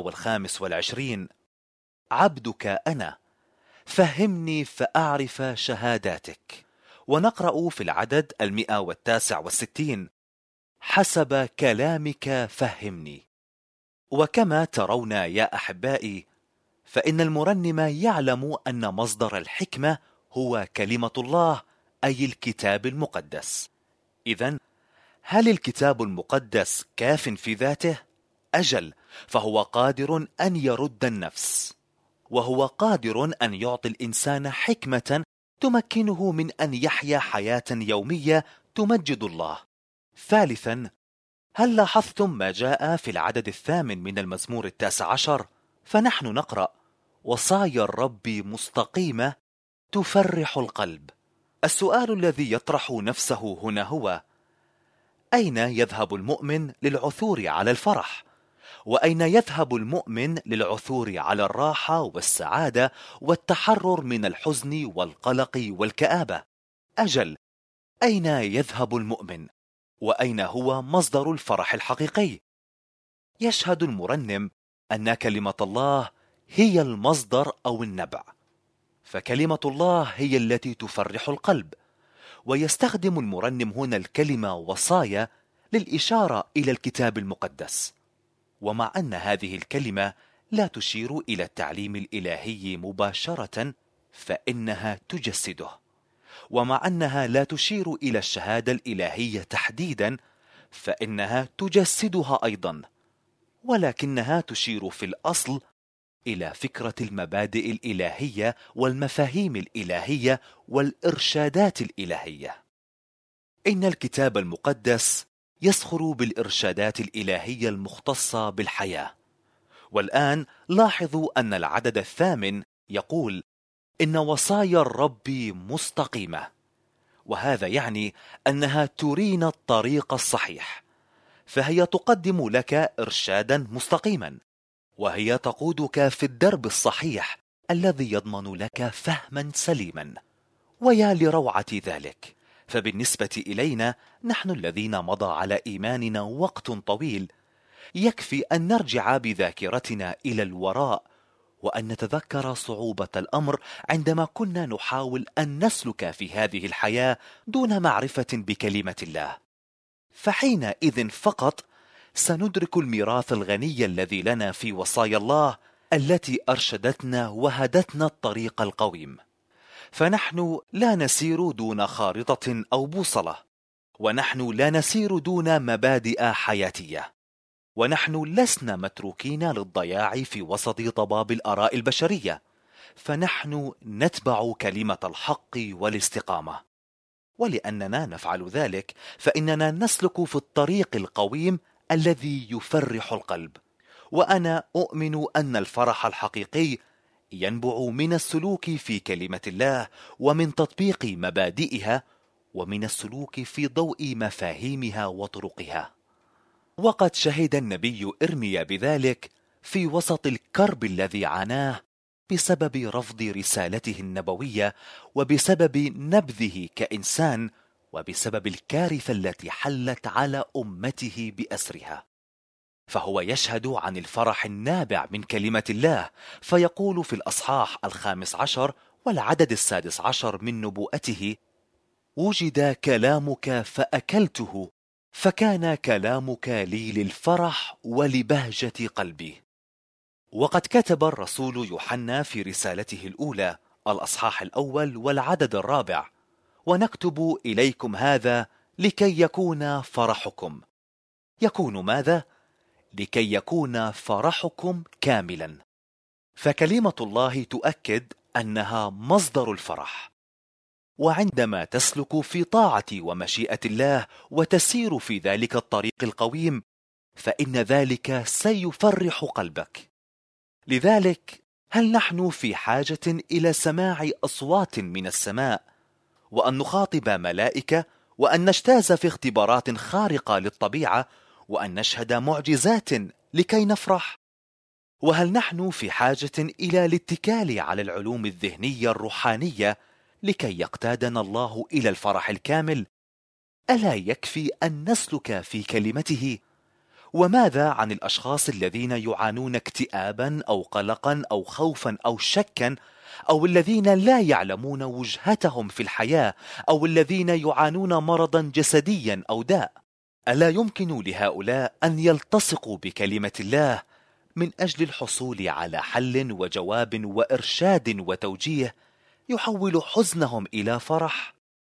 S2: 125: عبدك أنا، فهمني فأعرف شهاداتك. ونقرأ في العدد 169: حسب كلامك فهمني. وكما ترون يا أحبائي، فإن المرنم يعلم أن مصدر الحكمة هو كلمة الله، أي الكتاب المقدس. إذن هل الكتاب المقدس كاف في ذاته؟ أجل، فهو قادر أن يرد النفس، وهو قادر أن يعطي الإنسان حكمة تمكنه من أن يحيا حياة يومية تمجد الله. ثالثا، هل لاحظتم ما جاء في العدد 8 من المزمور 19؟ فنحن نقرأ: وصايا الرب مستقيمة تفرح القلب. السؤال الذي يطرح نفسه هنا هو: أين يذهب المؤمن للعثور على الفرح؟ وأين يذهب المؤمن للعثور على الراحة والسعادة والتحرر من الحزن والقلق والكآبة؟ أجل، أين يذهب المؤمن؟ وأين هو مصدر الفرح الحقيقي؟ يشهد المرنم أن كلمة الله هي المصدر أو النبع، فكلمة الله هي التي تفرح القلب. ويستخدم المرنم هنا الكلمة وصايا للإشارة إلى الكتاب المقدس. ومع أن هذه الكلمة لا تشير إلى التعليم الإلهي مباشرة، فإنها تجسده. ومع أنها لا تشير إلى الشهادة الإلهية تحديدا، فإنها تجسدها أيضا، ولكنها تشير في الأصل إلى فكرة المبادئ الإلهية والمفاهيم الإلهية والإرشادات الإلهية. إن الكتاب المقدس يسخر بالإرشادات الإلهية المختصة بالحياة. والآن لاحظوا أن العدد 8 يقول: إن وصايا الرب مستقيمة، وهذا يعني أنها ترينا الطريق الصحيح، فهي تقدم لك إرشادا مستقيما، وهي تقودك في الدرب الصحيح الذي يضمن لك فهما سليما. ويا لروعة ذلك، فبالنسبة إلينا نحن الذين مضى على إيماننا وقت طويل، يكفي أن نرجع بذاكرتنا إلى الوراء وأن نتذكر صعوبة الأمر عندما كنا نحاول أن نسلك في هذه الحياة دون معرفة بكلمة الله. فحينئذ فقط سندرك الميراث الغني الذي لنا في وصايا الله التي أرشدتنا وهدتنا الطريق القويم. فنحن لا نسير دون خارطة أو بوصلة، ونحن لا نسير دون مبادئ حياتية، ونحن لسنا متروكين للضياع في وسط ضباب الآراء البشرية، فنحن نتبع كلمة الحق والاستقامة. ولأننا نفعل ذلك فإننا نسلك في الطريق القويم الذي يفرح القلب. وأنا أؤمن أن الفرح الحقيقي ينبع من السلوك في كلمة الله ومن تطبيق مبادئها ومن السلوك في ضوء مفاهيمها وطرقها. وقد شهد النبي إرميا بذلك في وسط الكرب الذي عاناه بسبب رفض رسالته النبوية، وبسبب نبذه كإنسان، وبسبب الكارثة التي حلت على أمته بأسرها. فهو يشهد عن الفرح النابع من كلمة الله، فيقول في الأصحاح 15 والعدد 16 من نبوءته: وجد كلامك فأكلته، فكان كلامك لي للفرح ولبهجة قلبي. وقد كتب الرسول يوحنا في رسالته الأولى الأصحاح 1 والعدد 4: ونكتب إليكم هذا لكي يكون فرحكم. يكون ماذا؟ لكي يكون فرحكم كاملا. فكلمة الله تؤكد أنها مصدر الفرح، وعندما تسلك في طاعة ومشيئة الله وتسير في ذلك الطريق القويم، فإن ذلك سيفرح قلبك. لذلك هل نحن في حاجة إلى سماع أصوات من السماء، وأن نخاطب ملائكة، وأن نجتاز في اختبارات خارقة للطبيعة، وأن نشهد معجزات لكي نفرح؟ وهل نحن في حاجة إلى الاتكال على العلوم الذهنية الروحانية لكي يقتادنا الله إلى الفرح الكامل؟ ألا يكفي أن نسلك في كلمته؟ وماذا عن الأشخاص الذين يعانون اكتئابا أو قلقا أو خوفا أو شكا، أو الذين لا يعلمون وجهتهم في الحياة، أو الذين يعانون مرضا جسديا أو داء؟ ألا يمكن لهؤلاء أن يلتصقوا بكلمة الله من أجل الحصول على حل وجواب وإرشاد وتوجيه يحول حزنهم إلى فرح؟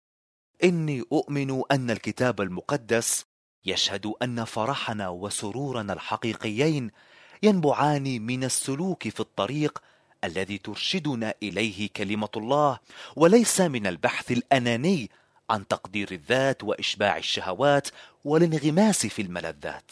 S2: إني أؤمن أن الكتاب المقدس يشهد أن فرحنا وسرورنا الحقيقيين ينبعان من السلوك في الطريق الذي ترشدنا إليه كلمة الله، وليس من البحث الأناني عن تقدير الذات وإشباع الشهوات والانغماس في الملذات.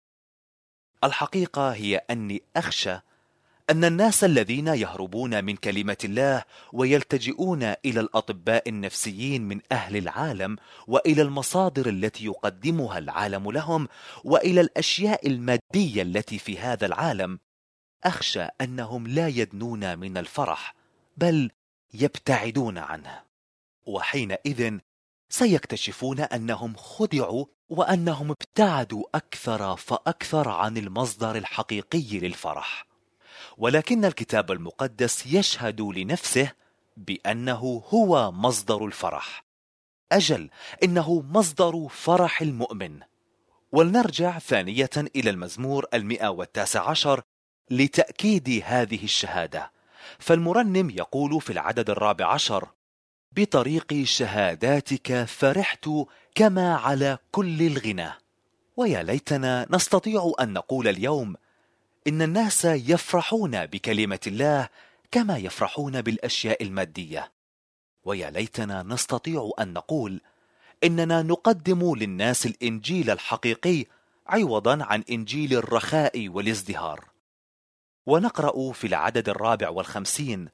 S2: الحقيقة هي أني أخشى أن الناس الذين يهربون من كلمة الله ويلتجئون إلى الأطباء النفسيين من أهل العالم، وإلى المصادر التي يقدمها العالم لهم، وإلى الأشياء المادية التي في هذا العالم، أخشى أنهم لا يدنون من الفرح بل يبتعدون عنه. وحينئذ سيكتشفون أنهم خدعوا، وأنهم ابتعدوا أكثر فأكثر عن المصدر الحقيقي للفرح. ولكن الكتاب المقدس يشهد لنفسه بأنه هو مصدر الفرح. أجل، إنه مصدر فرح المؤمن. ولنرجع ثانية إلى المزمور 119 لتأكيد هذه الشهادة. فالمرنم يقول في العدد 14: بطريق شهاداتك فرحت كما على كل الغنى. ويا ليتنا نستطيع أن نقول اليوم إن الناس يفرحون بكلمة الله كما يفرحون بالأشياء المادية. ويا ليتنا نستطيع أن نقول إننا نقدم للناس الإنجيل الحقيقي عوضا عن إنجيل الرخاء والازدهار. ونقرأ في العدد 54: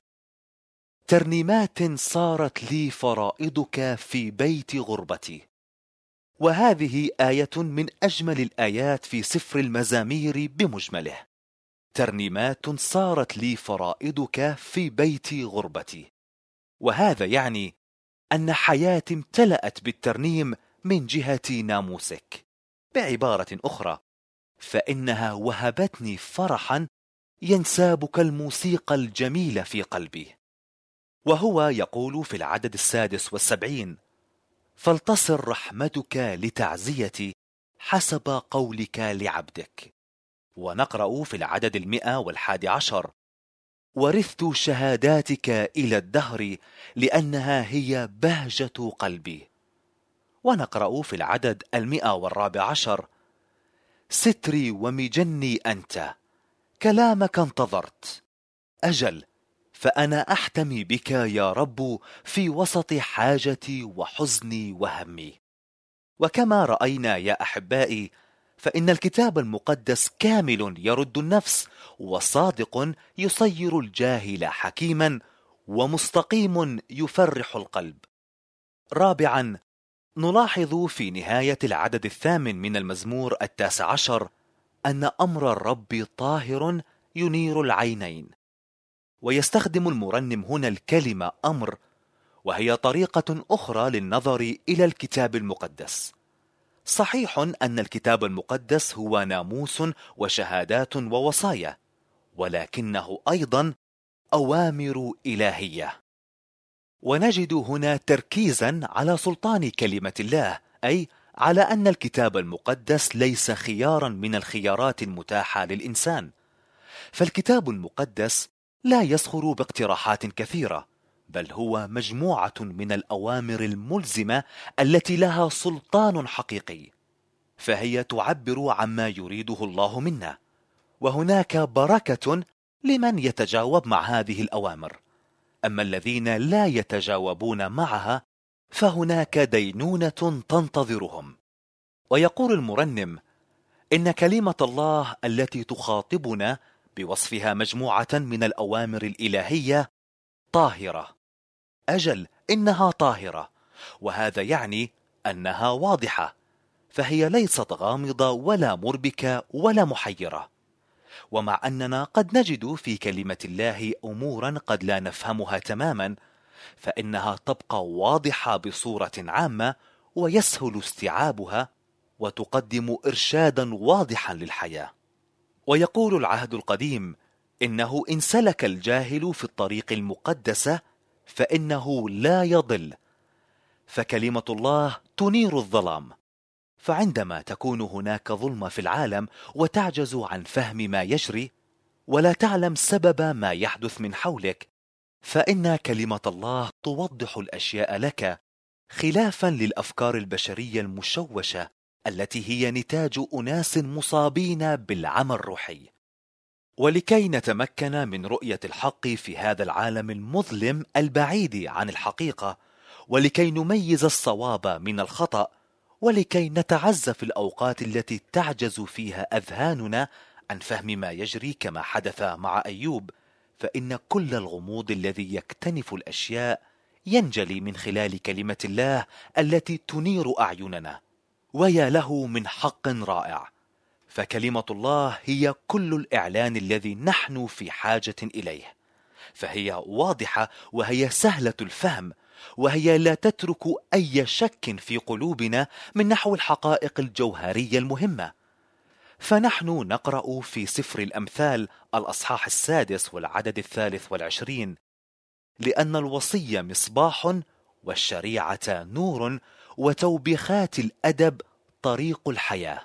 S2: ترنيمات صارت لي فرائضك في بيت غربتي. وهذه آية من أجمل الآيات في سفر المزامير بمجمله. ترنيمات صارت لي فرائضك في بيت غربتي، وهذا يعني أن حياتي امتلأت بالترنيم من جهة ناموسك. بعبارة أخرى، فإنها وهبتني فرحا ينساب كالموسيقى الجميلة في قلبي. وهو يقول في العدد 76: فلتصر رحمتك لتعزيتي حسب قولك لعبدك. ونقرأ في العدد 111: ورثت شهاداتك إلى الدهر لأنها هي بهجة قلبي. ونقرأ في العدد 114: ستري ومجني أنت، كلامك انتظرت. أجل، فأنا أحتمي بك يا رب في وسط حاجتي وحزني وهمي. وكما رأينا يا أحبائي، فإن الكتاب المقدس كامل يرد النفس، وصادق يصير الجاهل حكيما، ومستقيم يفرح القلب. رابعا، نلاحظ في نهاية العدد 8 من المزمور 19 أن أمر الرب طاهر ينير العينين. ويستخدم المرنم هنا الكلمة أمر، وهي طريقة أخرى للنظر إلى الكتاب المقدس. صحيح أن الكتاب المقدس هو ناموس وشهادات ووصايا، ولكنه أيضا أوامر إلهية. ونجد هنا تركيزا على سلطان كلمة الله، أي على أن الكتاب المقدس ليس خيارا من الخيارات المتاحة للإنسان. فالكتاب المقدس لا يصخر باقتراحات كثيرة، بل هو مجموعة من الأوامر الملزمة التي لها سلطان حقيقي، فهي تعبر عما يريده الله منا. وهناك بركة لمن يتجاوب مع هذه الأوامر، أما الذين لا يتجاوبون معها فهناك دينونة تنتظرهم. ويقول المرنم إن كلمة الله التي تخاطبنا بوصفها مجموعة من الأوامر الإلهية طاهرة. أجل، إنها طاهرة، وهذا يعني أنها واضحة، فهي ليست غامضة ولا مربكة ولا محيرة. ومع أننا قد نجد في كلمة الله أمورا قد لا نفهمها تماما، فإنها تبقى واضحة بصورة عامة ويسهل استيعابها، وتقدم إرشادا واضحا للحياة. ويقول العهد القديم إنه إن سلك الجاهل في الطريق المقدسة فإنه لا يضل، فكلمة الله تنير الظلام. فعندما تكون هناك ظلمة في العالم وتعجز عن فهم ما يجري ولا تعلم سبب ما يحدث من حولك، فإن كلمة الله توضح الأشياء لك، خلافا للأفكار البشرية المشوشة التي هي نتاج أناس مصابين بالعمى الروحي. ولكي نتمكن من رؤية الحق في هذا العالم المظلم البعيد عن الحقيقة، ولكي نميز الصواب من الخطأ، ولكي نتعزى في الأوقات التي تعجز فيها أذهاننا عن فهم ما يجري كما حدث مع أيوب، فإن كل الغموض الذي يكتنف الأشياء ينجلي من خلال كلمة الله التي تنير أعيننا. ويا له من حق رائع، فكلمة الله هي كل الإعلان الذي نحن في حاجة إليه، فهي واضحة وهي سهلة الفهم، وهي لا تترك أي شك في قلوبنا من نحو الحقائق الجوهرية المهمة. فنحن نقرأ في سفر الأمثال الأصحاح 6 والعدد 23: لأن الوصية مصباح والشريعة نور وتوبيخات الأدب طريق الحياة.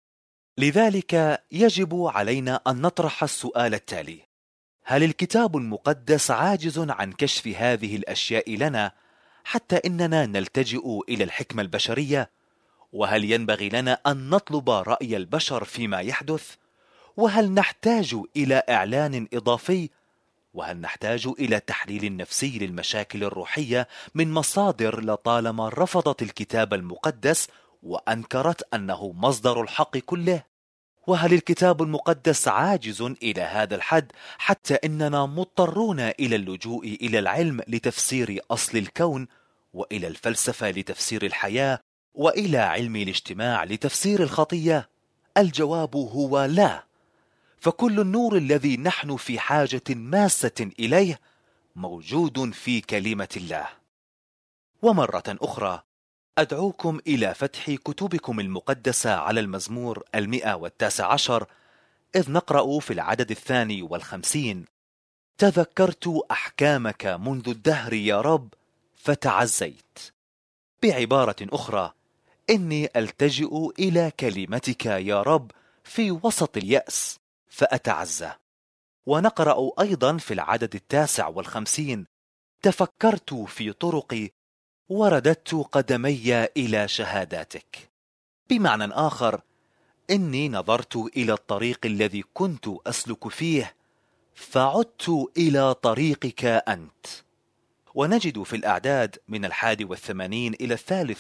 S2: لذلك يجب علينا أن نطرح السؤال التالي: هل الكتاب المقدس عاجز عن كشف هذه الأشياء لنا حتى إننا نلتجئ إلى الحكمة البشرية؟ وهل ينبغي لنا أن نطلب رأي البشر فيما يحدث؟ وهل نحتاج إلى إعلان إضافي؟ وهل نحتاج إلى تحليل نفسي للمشاكل الروحية من مصادر لطالما رفضت الكتاب المقدس وأنكرت أنه مصدر الحق كله؟ وهل الكتاب المقدس عاجز إلى هذا الحد حتى إننا مضطرون إلى اللجوء إلى العلم لتفسير أصل الكون، وإلى الفلسفة لتفسير الحياة، وإلى علم الاجتماع لتفسير الخطية؟ الجواب هو لا. فكل النور الذي نحن في حاجة ماسة إليه موجود في كلمة الله. ومرة أخرى أدعوكم إلى فتح كتبكم المقدسة على المزمور 119، إذ نقرأ في العدد 52: تذكرت أحكامك منذ الدهر يا رب فتعزيت. بعبارة أخرى، إني ألتجئ إلى كلمتك يا رب في وسط اليأس فأتعزى. ونقرأ أيضا في العدد 59: تفكرت في طرقي ورددت قدمي إلى شهاداتك. بمعنى آخر، إني نظرت إلى الطريق الذي كنت أسلك فيه فعدت إلى طريقك أنت. ونجد في الأعداد من 81 إلى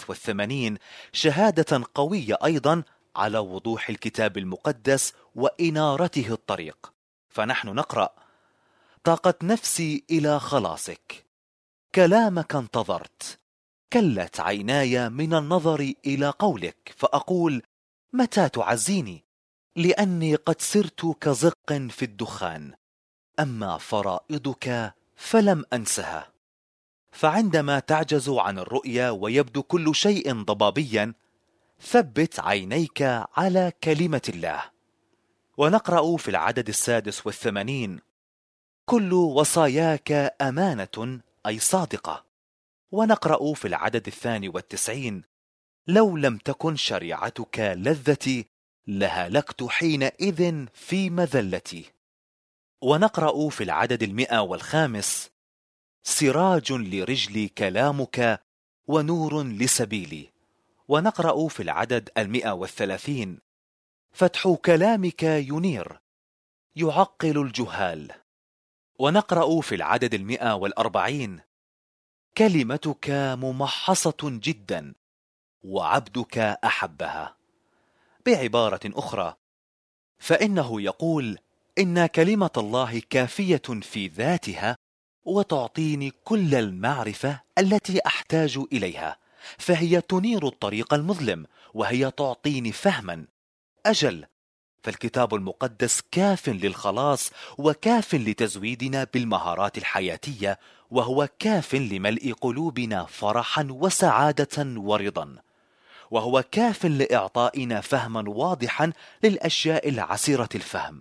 S2: 83 شهادة قوية أيضا على وضوح الكتاب المقدس وإنارته الطريق. فنحن نقرأ: طاقت نفسي إلى خلاصك، كلامك انتظرت، كلت عيناي من النظر إلى قولك، فأقول: متى تعزيني؟ لأني قد صرت كزق في الدخان، أما فرائضك فلم أنسها. فعندما تعجز عن الرؤية ويبدو كل شيء ضبابيا، ثبت عينيك على كلمة الله. ونقرأ في العدد 86: كل وصاياك أمانة أي صادقة. ونقرأ في العدد 92: لو لم تكن شريعتك لذتي لهلكت حينئذ في مذلتي. ونقرأ في العدد 105: سراج لرجلي كلامك ونور لسبيلي. ونقرأ في العدد 130: فتح كلامك ينير يعقل الجهال. ونقرأ في العدد 140: كلمتك ممحصة جدا وعبدك أحبها. بعبارة أخرى، فإنه يقول إن كلمة الله كافية في ذاتها وتعطيني كل المعرفة التي أحتاج إليها، فهي تنير الطريق المظلم، وهي تعطيني فهما. أجل، فالكتاب المقدس كاف للخلاص وكاف لتزويدنا بالمهارات الحياتية، وهو كاف لملء قلوبنا فرحا وسعادة ورضا، وهو كاف لإعطائنا فهما واضحا للأشياء العسيرة الفهم.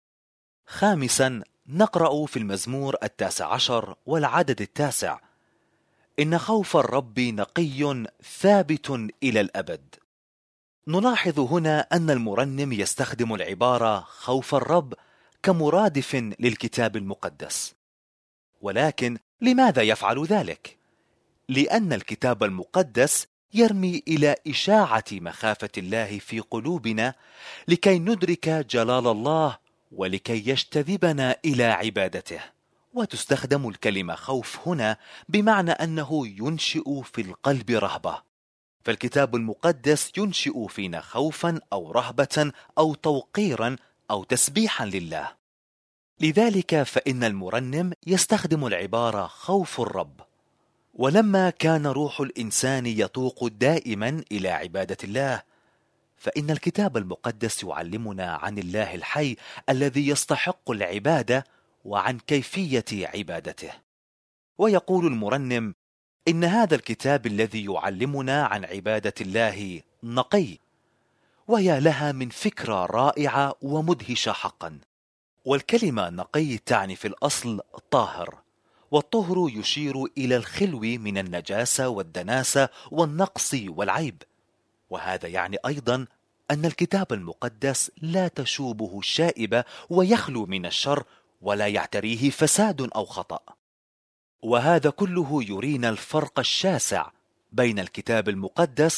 S2: خامسا، نقرأ في المزمور 19 والعدد 9: إن خوف الرب نقي ثابت إلى الأبد. نلاحظ هنا أن المرنم يستخدم العبارة خوف الرب كمرادف للكتاب المقدس. ولكن لماذا يفعل ذلك؟ لأن الكتاب المقدس يرمي إلى إشاعة مخافة الله في قلوبنا لكي ندرك جلال الله ولكي يجتذبنا إلى عبادته. وتستخدم الكلمة خوف هنا بمعنى أنه ينشئ في القلب رهبة. فالكتاب المقدس ينشئ فينا خوفا أو رهبة أو توقيرا أو تسبيحا لله. لذلك فإن المرنم يستخدم العبارة خوف الرب. ولما كان روح الإنسان يطوق دائما إلى عبادة الله، فإن الكتاب المقدس يعلمنا عن الله الحي الذي يستحق العبادة وعن كيفية عبادته. ويقول المرنم إن هذا الكتاب الذي يعلمنا عن عبادة الله نقي، ويا لها من فكرة رائعة ومدهشة حقا. والكلمة نقي تعني في الأصل طاهر، والطهر يشير إلى الخلو من النجاسة والدناسة والنقص والعيب. وهذا يعني أيضا أن الكتاب المقدس لا تشوبه الشائبة ويخلو من الشر ولا يعتريه فساد أو خطأ. وهذا كله يرينا الفرق الشاسع بين الكتاب المقدس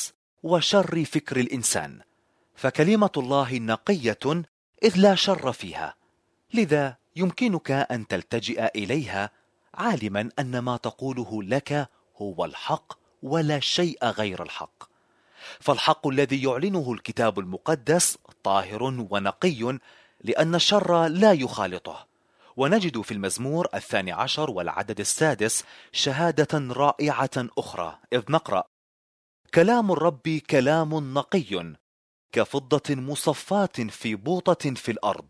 S2: وشر فكر الإنسان، فكلمة الله نقية إذ لا شر فيها، لذا يمكنك أن تلتجئ إليها عالما أن ما تقوله لك هو الحق ولا شيء غير الحق. فالحق الذي يعلنه الكتاب المقدس طاهر ونقي، لأن الشر لا يخالطه. ونجد في المزمور 12 والعدد 6 شهادة رائعة أخرى، إذ نقرأ: كلام الرب كلام نقي كفضة مصفاة في بوطة في الأرض،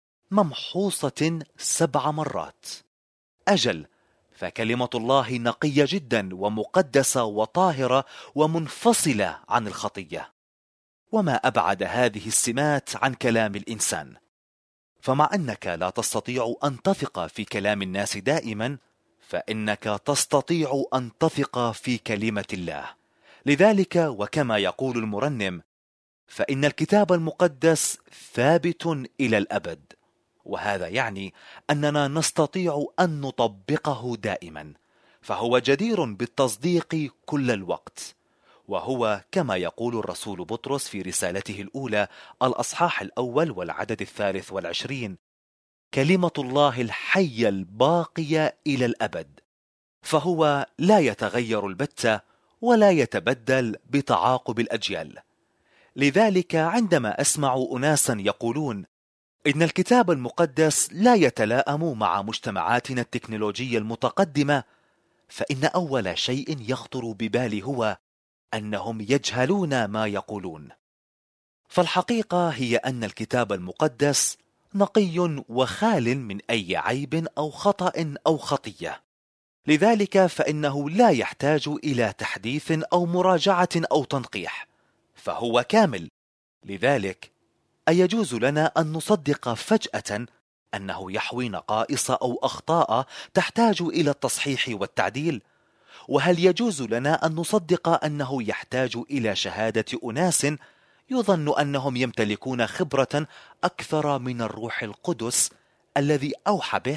S2: ممحوصة 7 مرات. أجل، فكلمة الله نقية جدا ومقدسة وطاهرة ومنفصلة عن الخطية. وما أبعد هذه السمات عن كلام الإنسان. فمع أنك لا تستطيع أن تثق في كلام الناس دائما، فإنك تستطيع أن تثق في كلمة الله. لذلك وكما يقول المرنم: فإن الكتاب المقدس ثابت إلى الأبد. وهذا يعني أننا نستطيع أن نطبقه دائما، فهو جدير بالتصديق كل الوقت. وهو كما يقول الرسول بطرس في رسالته الأولى الأصحاح 1 والعدد 23: كلمة الله الحية الباقية إلى الأبد، فهو لا يتغير البتة ولا يتبدل بتعاقب الأجيال. لذلك عندما أسمع أناسا يقولون إن الكتاب المقدس لا يتلائم مع مجتمعاتنا التكنولوجية المتقدمة، فإن أول شيء يخطر ببالي هو أنهم يجهلون ما يقولون. فالحقيقة هي أن الكتاب المقدس نقي وخال من أي عيب أو خطأ أو خطية. لذلك فإنه لا يحتاج إلى تحديث أو مراجعة أو تنقيح، فهو كامل. لذلك أيجوز لنا أن نصدق فجأة أنه يحوي نقائص أو أخطاء تحتاج إلى التصحيح والتعديل؟ وهل يجوز لنا أن نصدق أنه يحتاج إلى شهادة أناس يظن أنهم يمتلكون خبرة أكثر من الروح القدس الذي أوحى به؟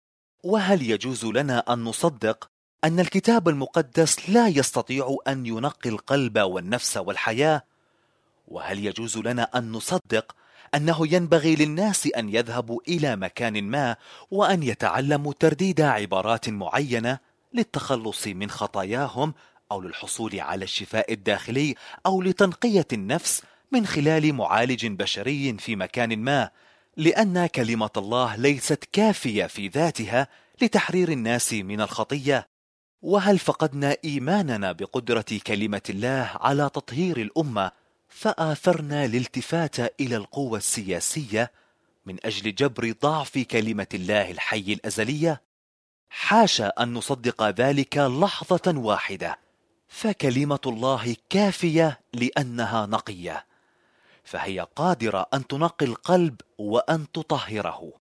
S2: وهل يجوز لنا أن نصدق أن الكتاب المقدس لا يستطيع أن ينقي القلب والنفس والحياة؟ وهل يجوز لنا أن نصدق أنه ينبغي للناس أن يذهبوا إلى مكان ما وأن يتعلموا ترديد عبارات معينة للتخلص من خطاياهم أو للحصول على الشفاء الداخلي أو لتنقية النفس من خلال معالج بشري في مكان ما، لأن كلمة الله ليست كافية في ذاتها لتحرير الناس من الخطية؟ وهل فقدنا إيماننا بقدرة كلمة الله على تطهير الأمة فآثرنا الالتفات إلى القوة السياسية من أجل جبر ضعف كلمة الله الحي الأزلية؟ حاشا أن نصدق ذلك لحظة واحدة، فكلمة الله كافية لأنها نقية، فهي قادرة أن تنقي القلب وأن تطهره.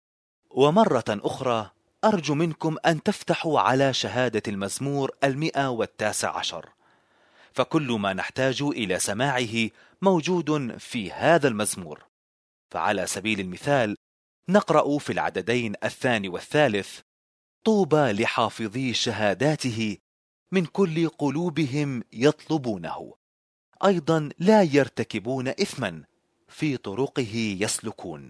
S2: ومرة أخرى أرجو منكم أن تفتحوا على شهادة المزمور 119، فكل ما نحتاج إلى سماعه موجود في هذا المزمور. فعلى سبيل المثال نقرأ في العددين 2 و3: طوبى لحافظي شهاداته من كل قلوبهم يطلبونه، أيضا لا يرتكبون إثما، في طرقه يسلكون.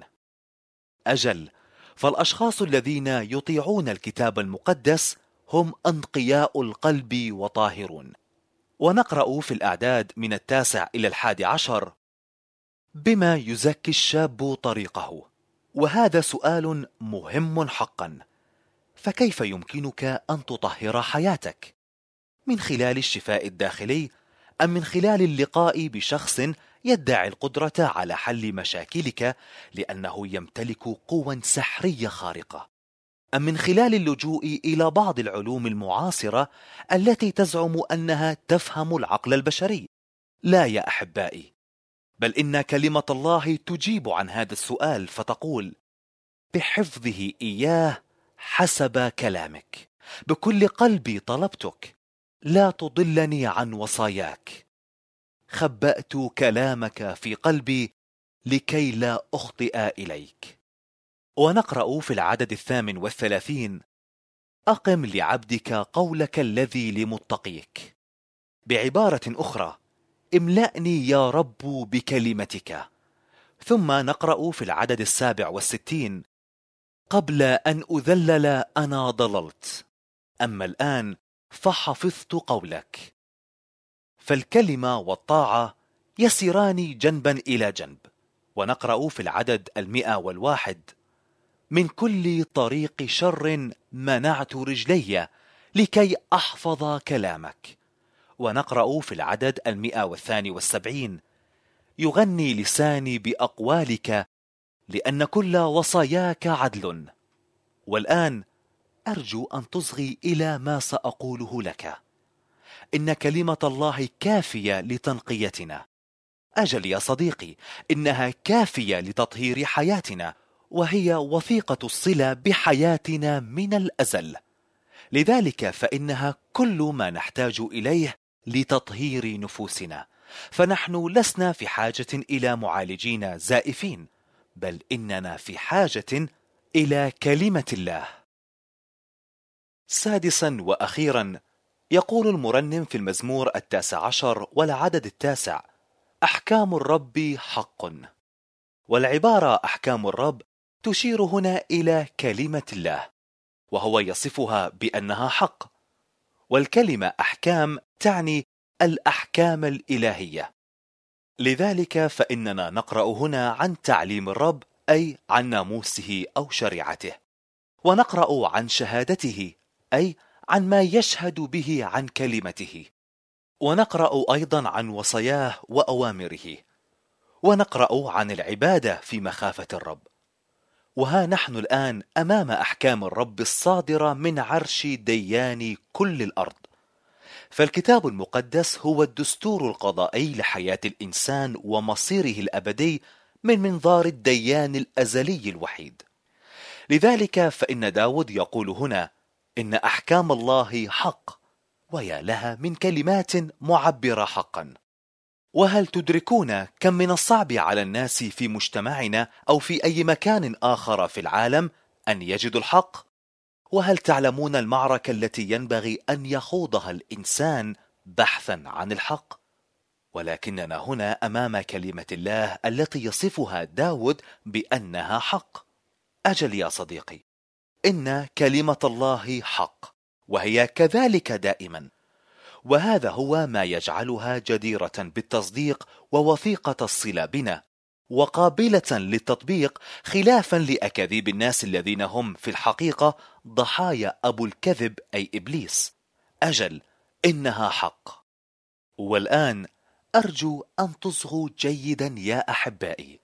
S2: أجل، فالأشخاص الذين يطيعون الكتاب المقدس هم أنقياء القلب وطاهرون. ونقرأ في الأعداد من 9 إلى 11: بما يزكي الشاب طريقه؟ وهذا سؤال مهم حقا. فكيف يمكنك أن تطهر حياتك؟ من خلال الشفاء الداخلي، أم من خلال اللقاء بشخص يدعي القدرة على حل مشاكلك لأنه يمتلك قوى سحرية خارقة؟ أم من خلال اللجوء إلى بعض العلوم المعاصرة التي تزعم أنها تفهم العقل البشري؟ لا يا أحبائي، بل إن كلمة الله تجيب عن هذا السؤال فتقول: بحفظه إياه حسب كلامك، بكل قلبي طلبتك، لا تضلني عن وصاياك. خبأت كلامك في قلبي لكي لا أخطئ إليك. ونقرأ في العدد 38: أقم لعبدك قولك الذي لمتقيك. بعبارة أخرى، املأني يا رب بكلمتك. ثم نقرأ في العدد 67: قبل أن أذلل أنا ضللت، أما الآن فحفظت قولك. فالكلمة والطاعة يسيران جنبا إلى جنب. ونقرأ في العدد 101: من كل طريق شر منعت رجلي لكي أحفظ كلامك. ونقرأ في العدد 172: يغني لساني بأقوالك لأن كل وصاياك عدل. والآن أرجو أن تصغي إلى ما سأقوله لك. إن كلمة الله كافية لتنقيتنا. أجل يا صديقي، إنها كافية لتطهير حياتنا، وهي وثيقة الصلة بحياتنا من الأزل. لذلك فإنها كل ما نحتاج إليه لتطهير نفوسنا. فنحن لسنا في حاجة إلى معالجين زائفين، بل إننا في حاجة إلى كلمة الله. سادسا وأخيرا، يقول المرنم في المزمور 19 والعدد 9: أحكام الرب حق. والعبارة أحكام الرب تشير هنا إلى كلمة الله، وهو يصفها بأنها حق. والكلمة أحكام تعني الأحكام الإلهية. لذلك فإننا نقرأ هنا عن تعليم الرب، أي عن ناموسه أو شريعته. ونقرأ عن شهادته، أي عن ما يشهد به عن كلمته. ونقرأ أيضا عن وصاياه وأوامره. ونقرأ عن العبادة في مخافة الرب. وها نحن الآن أمام أحكام الرب الصادرة من عرش ديان كل الأرض. فالكتاب المقدس هو الدستور القضائي لحياة الإنسان ومصيره الأبدي من منظار الديان الأزلي الوحيد. لذلك فإن داود يقول هنا: إن أحكام الله حق، ويا لها من كلمات معبرة حقا. وهل تدركون كم من الصعب على الناس في مجتمعنا أو في أي مكان آخر في العالم أن يجدوا الحق؟ وهل تعلمون المعركة التي ينبغي أن يخوضها الإنسان بحثا عن الحق؟ ولكننا هنا أمام كلمة الله التي يصفها داود بأنها حق. أجل يا صديقي، إن كلمة الله حق، وهي كذلك دائما. وهذا هو ما يجعلها جديرة بالتصديق ووثيقة الصلة بنا، وقابلة للتطبيق، خلافا لأكاذيب الناس الذين هم في الحقيقة ضحايا أبو الكذب أي إبليس. أجل، إنها حق. والآن أرجو أن تصغوا جيدا يا أحبائي.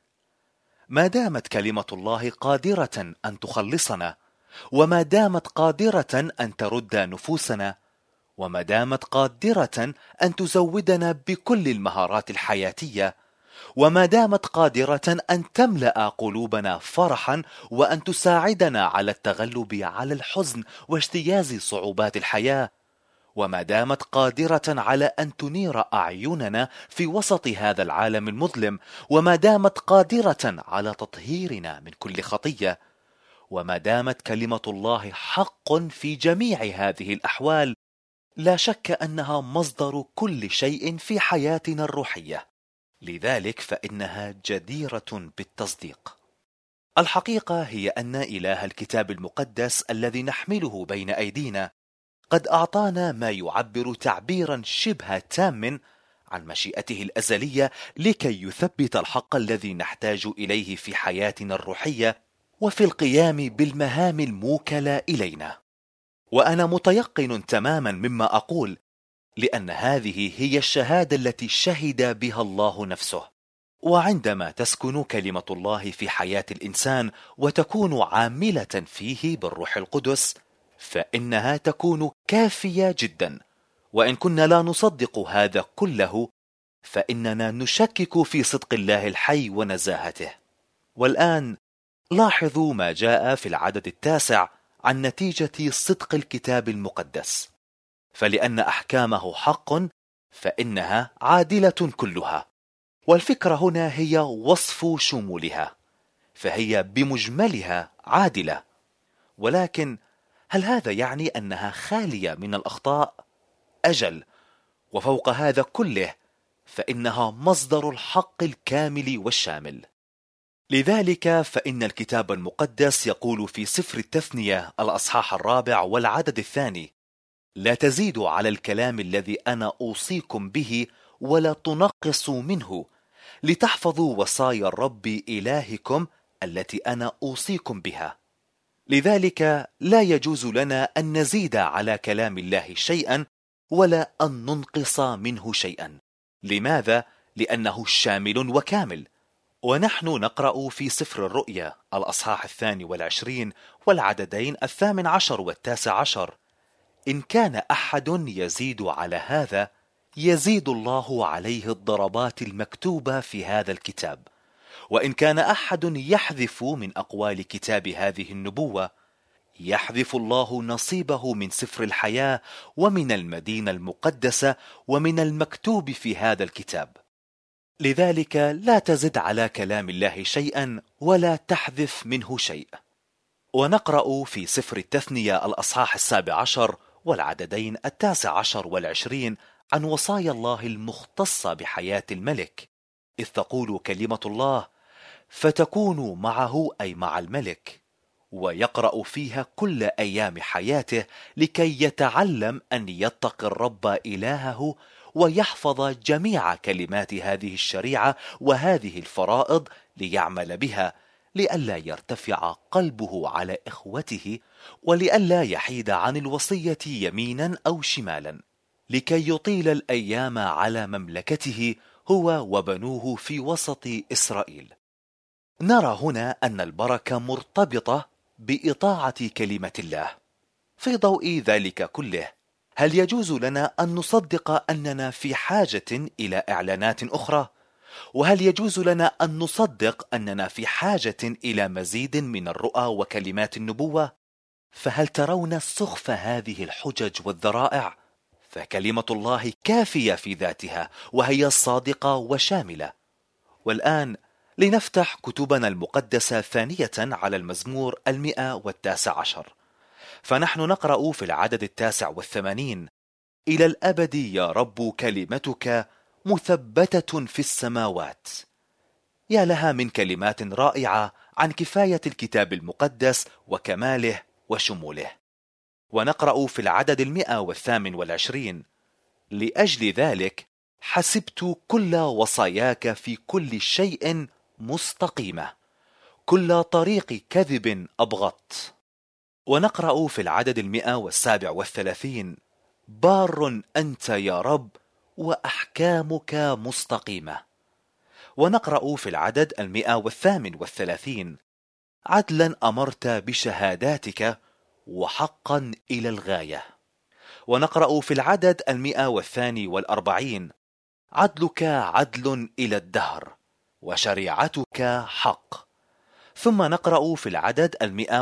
S2: ما دامت كلمة الله قادرة أن تخلصنا، وما دامت قادرة أن ترد نفوسنا، وما دامت قادرة أن تزودنا بكل المهارات الحياتية، وما دامت قادرة أن تملأ قلوبنا فرحا وأن تساعدنا على التغلب على الحزن واجتياز صعوبات الحياة، وما دامت قادرة على أن تنير أعيننا في وسط هذا العالم المظلم، وما دامت قادرة على تطهيرنا من كل خطية، وما دامت كلمة الله حق في جميع هذه الأحوال، لا شك أنها مصدر كل شيء في حياتنا الروحية. لذلك فإنها جديرة بالتصديق. الحقيقة هي أن إله الكتاب المقدس الذي نحمله بين أيدينا قد أعطانا ما يعبر تعبيرا شبه تام عن مشيئته الأزلية لكي يثبت الحق الذي نحتاج إليه في حياتنا الروحية وفي القيام بالمهام الموكلة إلينا. وأنا متيقن تماما مما أقول، لأن هذه هي الشهادة التي شهد بها الله نفسه. وعندما تسكن كلمة الله في حياة الإنسان وتكون عاملة فيه بالروح القدس، فإنها تكون كافية جدا. وإن كنا لا نصدق هذا كله، فإننا نشكك في صدق الله الحي ونزاهته. والآن لاحظوا ما جاء في العدد 9 عن نتيجة صدق الكتاب المقدس. فلأن أحكامه حق فإنها عادلة كلها. والفكرة هنا هي وصف شمولها، فهي بمجملها عادلة. ولكن هل هذا يعني أنها خالية من الأخطاء؟ أجل، وفوق هذا كله فإنها مصدر الحق الكامل والشامل. لذلك فإن الكتاب المقدس يقول في سفر التثنية الأصحاح 4 والعدد 2: لا تزيدوا على الكلام الذي أنا أوصيكم به ولا تنقصوا منه، لتحفظوا وصايا الرب إلهكم التي أنا أوصيكم بها. لذلك لا يجوز لنا أن نزيد على كلام الله شيئا ولا أن ننقص منه شيئا. لماذا؟ لأنه شامل وكامل. ونحن نقرأ في سفر الرؤيا الأصحاح 22 والعددين 18 و19: إن كان أحد يزيد على هذا يزيد الله عليه الضربات المكتوبة في هذا الكتاب، وإن كان أحد يحذف من أقوال كتاب هذه النبوة يحذف الله نصيبه من سفر الحياة ومن المدينة المقدسة ومن المكتوب في هذا الكتاب. لذلك لا تزد على كلام الله شيئا ولا تحذف منه شيء. ونقرأ في سفر التثنية الأصحاح 17 والعددين 19 و20 عن وصايا الله المختصة بحياة الملك، إذ تقول كلمة الله: فتكونوا معه أي مع الملك، ويقرأ فيها كل أيام حياته لكي يتعلم أن يتقي الرب إلهه ويحفظ جميع كلمات هذه الشريعة وهذه الفرائض ليعمل بها، لئلا يرتفع قلبه على إخوته، ولئلا يحيد عن الوصية يمينا أو شمالا، لكي يطيل الأيام على مملكته هو وبنوه في وسط إسرائيل. نرى هنا أن البركة مرتبطة بإطاعة كلمة الله. في ضوء ذلك كله، هل يجوز لنا أن نصدق أننا في حاجة إلى إعلانات أخرى؟ وهل يجوز لنا أن نصدق أننا في حاجة إلى مزيد من الرؤى وكلمات النبوة؟ فهل ترون سخف هذه الحجج والذرائع؟ فكلمة الله كافية في ذاتها، وهي صادقة وشاملة. والآن لنفتح كتبنا المقدسة ثانية على المزمور 119، فنحن نقرأ في العدد 89: إلى الأبد يا رب كلمتك مثبتة في السماوات. يا لها من كلمات رائعة عن كفاية الكتاب المقدس وكماله وشموله. ونقرأ في العدد 128: لأجل ذلك حسبت كل وصاياك في كل شيء مستقيمة، كل طريق كذب أبغضت. ونقرأ في العدد 137: بار أنت يا رب وأحكامك مستقيمة. ونقرأ في العدد 138: عدلا أمرت بشهاداتك وحقا إلى الغاية. ونقرأ في العدد 142: عدلك عدل إلى الدهر وشريعتك حق. ثم نقرأ في العدد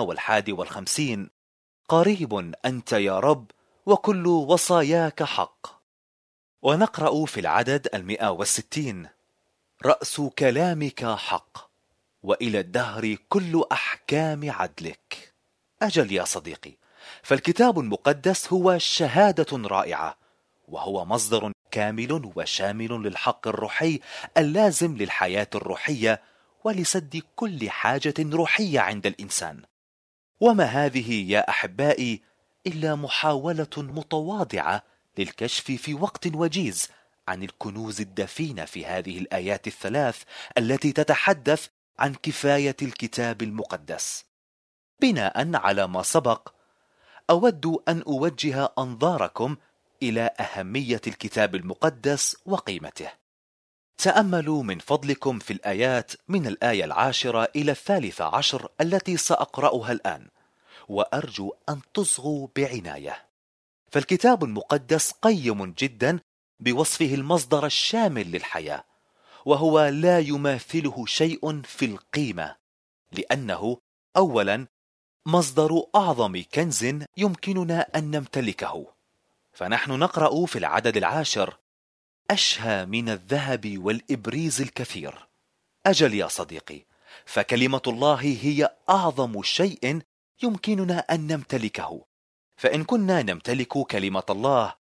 S2: 151: قريب أنت يا رب وكل وصاياك حق. ونقرأ في العدد 160: رأس كلامك حق وإلى الدهر كل أحكام عدلك. أجل يا صديقي، فالكتاب المقدس هو شهادة رائعة، وهو مصدر كامل وشامل للحق الروحي اللازم للحياة الروحية ولسد كل حاجة روحية عند الإنسان. وما هذه يا أحبائي إلا محاولة متواضعة للكشف في وقت وجيز عن الكنوز الدفينة في هذه الآيات الثلاث التي تتحدث عن كفاية الكتاب المقدس. بناء على ما سبق، أود أن أوجه أنظاركم إلى أهمية الكتاب المقدس وقيمته. تأملوا من فضلكم في الآيات من الآية 10 إلى 13 التي سأقرأها الآن، وأرجو أن تصغوا بعناية. فالكتاب المقدس قيم جدا بوصفه المصدر الشامل للحياة، وهو لا يماثله شيء في القيمة، لأنه أولا مصدر أعظم كنز يمكننا أن نمتلكه. فنحن نقرأ في العدد 10: أشهى من الذهب والإبريز الكثير. أجل يا صديقي، فكلمة الله هي أعظم شيء يمكننا أن نمتلكه. فإن كنا نمتلك كلمة الله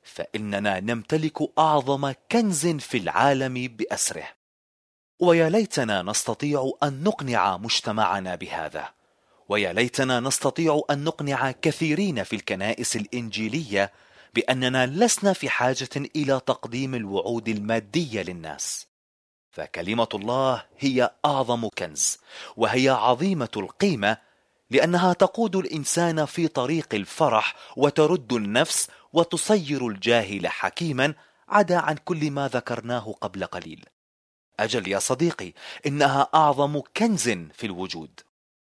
S2: فإننا نمتلك أعظم كنز في العالم بأسره. ويا ليتنا نستطيع أن نقنع مجتمعنا بهذا، ويا ليتنا نستطيع أن نقنع كثيرين في الكنائس الإنجيلية بأننا لسنا في حاجة إلى تقديم الوعود المادية للناس، فكلمة الله هي أعظم كنز، وهي عظيمة القيمة، لأنها تقود الإنسان في طريق الفرح وترد النفس وتصير الجاهل حكيما، عدا عن كل ما ذكرناه قبل قليل. أجل يا صديقي، إنها أعظم كنز في الوجود.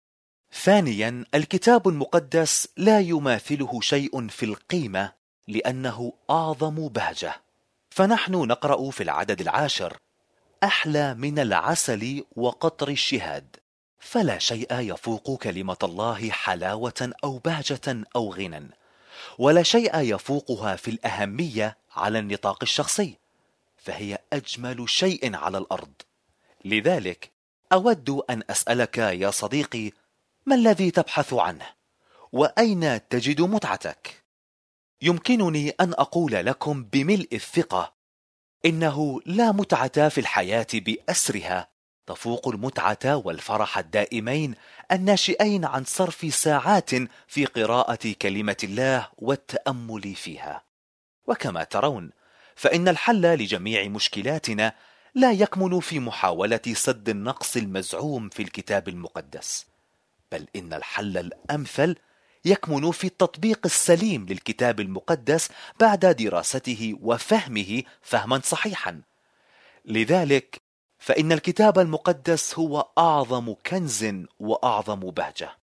S2: ثانيا، الكتاب المقدس لا يماثله شيء في القيمة لأنه أعظم بهجة. فنحن نقرأ في العدد 10: أحلى من العسل وقطر الشهاد، فلا شيء يفوق كلمة الله حلاوة أو بهجة أو غنى، ولا شيء يفوقها في الأهمية على النطاق الشخصي، فهي أجمل شيء على الأرض. لذلك أود أن أسألك يا صديقي، ما الذي تبحث عنه؟ وأين تجد متعتك؟ يمكنني أن أقول لكم بملء الثقة إنه لا متعة في الحياة بأسرها تفوق المتعة والفرح الدائمين الناشئين عن صرف ساعات في قراءة كلمة الله والتأمل فيها. وكما ترون، فإن الحل لجميع مشكلاتنا لا يكمن في محاولة سد النقص المزعوم في الكتاب المقدس، بل إن الحل الأمثل يكمن في التطبيق السليم للكتاب المقدس بعد دراسته وفهمه فهما صحيحا. لذلك فإن الكتاب المقدس هو أعظم كنز وأعظم بهجة.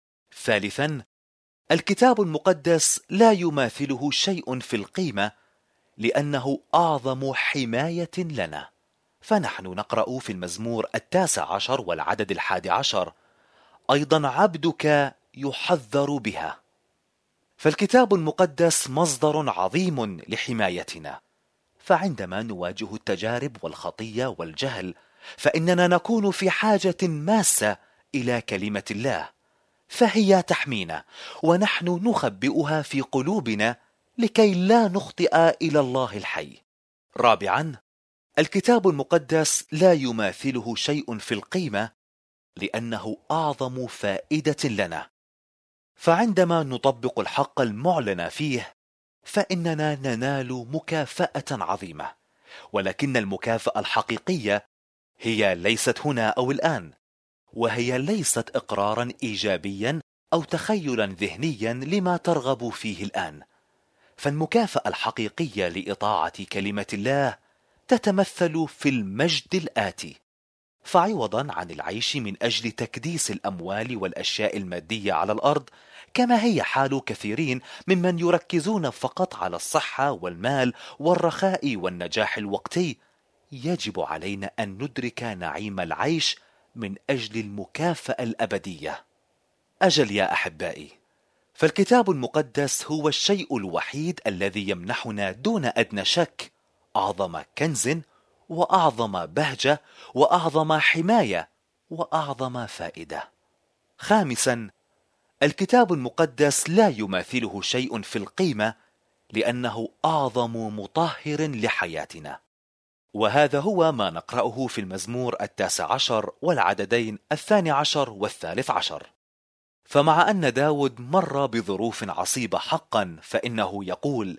S2: ثالثا، الكتاب المقدس لا يماثله شيء في القيمة لأنه أعظم حماية لنا. فنحن نقرأ في المزمور 19 والعدد 11: أيضا عبدك يحذر بها. فالكتاب المقدس مصدر عظيم لحمايتنا، فعندما نواجه التجارب والخطية والجهل فإننا نكون في حاجة ماسة إلى كلمة الله، فهي تحمينا ونحن نخبئها في قلوبنا لكي لا نخطئ إلى الله الحي. رابعا، الكتاب المقدس لا يماثله شيء في القيمة لأنه أعظم فائدة لنا، فعندما نطبق الحق المعلن فيه فإننا ننال مكافأة عظيمة، ولكن المكافأة الحقيقية هي ليست هنا أو الآن، وهي ليست إقرارا إيجابيا أو تخيلا ذهنيا لما ترغب فيه الآن. فالمكافأة الحقيقية لإطاعة كلمة الله تتمثل في المجد الآتي. فعوضا عن العيش من أجل تكديس الأموال والأشياء المادية على الأرض، كما هي حال كثيرين ممن يركزون فقط على الصحة والمال والرخاء والنجاح الوقتي، يجب علينا أن ندرك نعيم العيش من أجل المكافأة الأبدية. أجل يا أحبائي، فالكتاب المقدس هو الشيء الوحيد الذي يمنحنا دون أدنى شك أعظم كنز وأعظم بهجة وأعظم حماية وأعظم فائدة. خامسا، الكتاب المقدس لا يماثله شيء في القيمة لأنه أعظم مطهر لحياتنا، وهذا هو ما نقرأه في المزمور 19 والعددين 12 و13. فمع أن داود مر بظروف عصيبة حقا، فإنه يقول: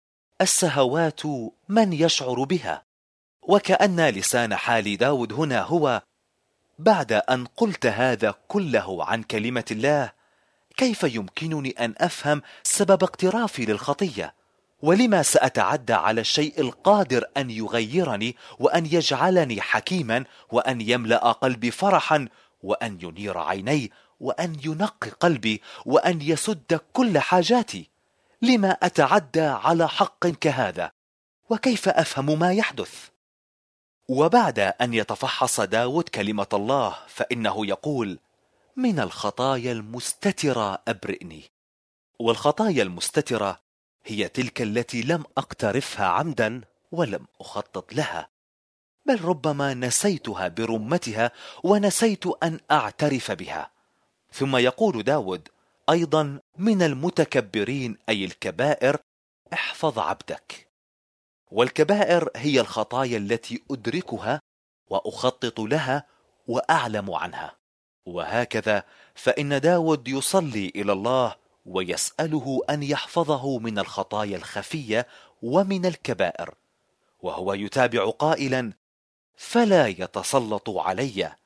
S2: السهوات من يشعر بها؟ وكأن لسان حال داود هنا هو: بعد أن قلت هذا كله عن كلمة الله، كيف يمكنني أن أفهم سبب اقترافي للخطية؟ ولما سأتعدى على الشيء القادر أن يغيرني وأن يجعلني حكيما وأن يملأ قلبي فرحا وأن ينير عيني وأن ينقي قلبي وأن يسد كل حاجاتي؟ لما أتعدى على حق كهذا؟ وكيف أفهم ما يحدث؟ وبعد أن يتفحص داود كلمة الله فإنه يقول: من الخطايا المستترة أبرئني. والخطايا المستترة هي تلك التي لم أقترفها عمدا ولم أخطط لها، بل ربما نسيتها برمتها ونسيت أن أعترف بها. ثم يقول داود: أيضا من المتكبرين، أي الكبائر احفظ عبدك. والكبائر هي الخطايا التي أدركها وأخطط لها وأعلم عنها. وهكذا فإن داود يصلي إلى الله ويسأله أن يحفظه من الخطايا الخفية ومن الكبائر، وهو يتابع قائلا: فلا يتسلط علي،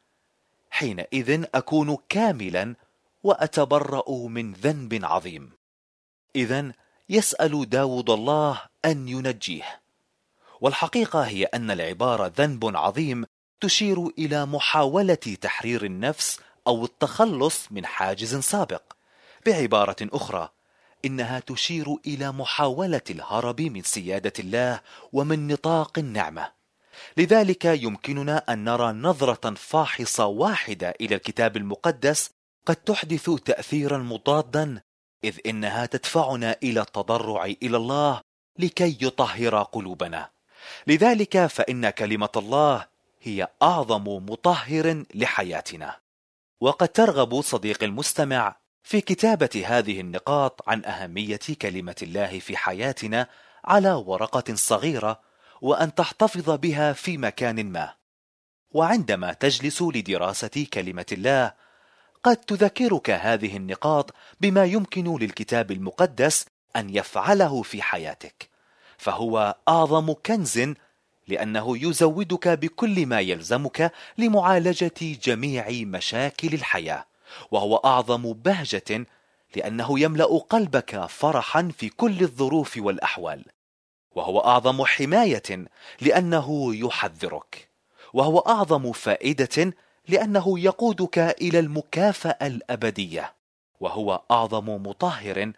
S2: حينئذ أكون كاملا وأتبرأ من ذنب عظيم. إذن يسأل داود الله أن ينجيه. والحقيقة هي أن العبارة ذنب عظيم تشير إلى محاولة تحرير النفس أو التخلص من حاجز سابق. بعبارة أخرى، إنها تشير إلى محاولة الهرب من سيادة الله ومن نطاق النعمة. لذلك يمكننا أن نرى نظرة فاحصة واحدة إلى الكتاب المقدس قد تحدث تأثيرا مضادا، إذ إنها تدفعنا إلى التضرع إلى الله لكي يطهر قلوبنا. لذلك فإن كلمة الله هي أعظم مطهر لحياتنا. وقد ترغب صديق المستمع في كتابة هذه النقاط عن أهمية كلمة الله في حياتنا على ورقة صغيرة، وأن تحتفظ بها في مكان ما. وعندما تجلس لدراسة كلمة الله قد تذكرك هذه النقاط بما يمكن للكتاب المقدس أن يفعله في حياتك، فهو أعظم كنز، لأنه يزودك بكل ما يلزمك لمعالجة جميع مشاكل الحياة، وهو أعظم بهجة، لأنه يملأ قلبك فرحا في كل الظروف والأحوال، وهو أعظم حماية لأنه يحذرك، وهو أعظم فائدة لأنه يقودك إلى المكافأة الأبدية، وهو أعظم مطهر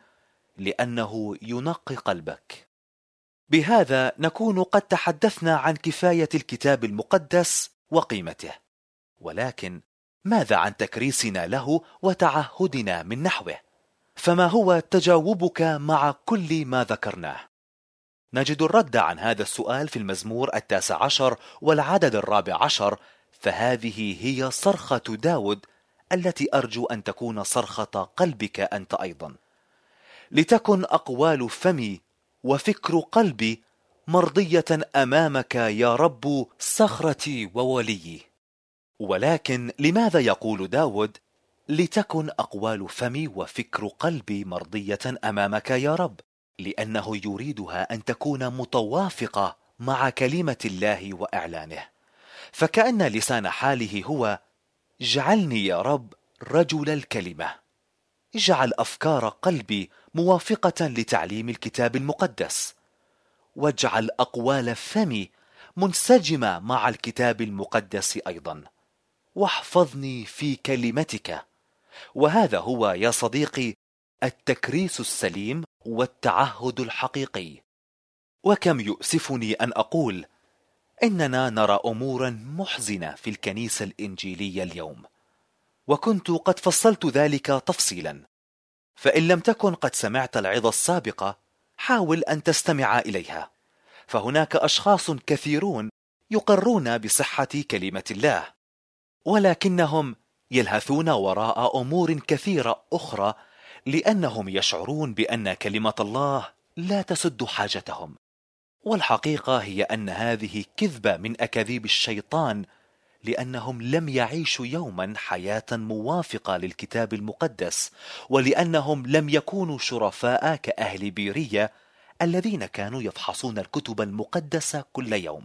S2: لأنه ينقي قلبك. بهذا نكون قد تحدثنا عن كفاية الكتاب المقدس وقيمته، ولكن ماذا عن تكريسنا له وتعهدنا من نحوه؟ فما هو تجاوبك مع كل ما ذكرناه؟ نجد الرد عن هذا السؤال في المزمور 19 والعدد 14، فهذه هي صرخة داود التي أرجو أن تكون صرخة قلبك أنت أيضا. لتكن أقوال فمي وفكر قلبي مرضية أمامك يا رب، صخرتي ووليي. ولكن لماذا يقول داود لتكن أقوال فمي وفكر قلبي مرضية أمامك يا رب؟ لأنه يريدها أن تكون متوافقة مع كلمة الله وإعلانه. فكأن لسان حاله هو: اجعلني يا رب رجل الكلمة، اجعل أفكار قلبي موافقة لتعليم الكتاب المقدس، واجعل أقوال فمي منسجمة مع الكتاب المقدس أيضا، واحفظني في كلمتك. وهذا هو يا صديقي التكريس السليم والتعهد الحقيقي. وكم يؤسفني أن أقول إننا نرى أمورا محزنة في الكنيسة الإنجيلية اليوم، وكنت قد فصلت ذلك تفصيلا. فإن لم تكن قد سمعت العظة السابقة حاول أن تستمع إليها، فهناك أشخاص كثيرون يقرون بصحة كلمة الله، ولكنهم يلهثون وراء أمور كثيرة أخرى، لأنهم يشعرون بأن كلمة الله لا تسد حاجتهم. والحقيقة هي أن هذه كذبة من أكاذيب الشيطان، لأنهم لم يعيشوا يوما حياة موافقة للكتاب المقدس، ولأنهم لم يكونوا شرفاء كأهل بيرية الذين كانوا يفحصون الكتب المقدسة كل يوم.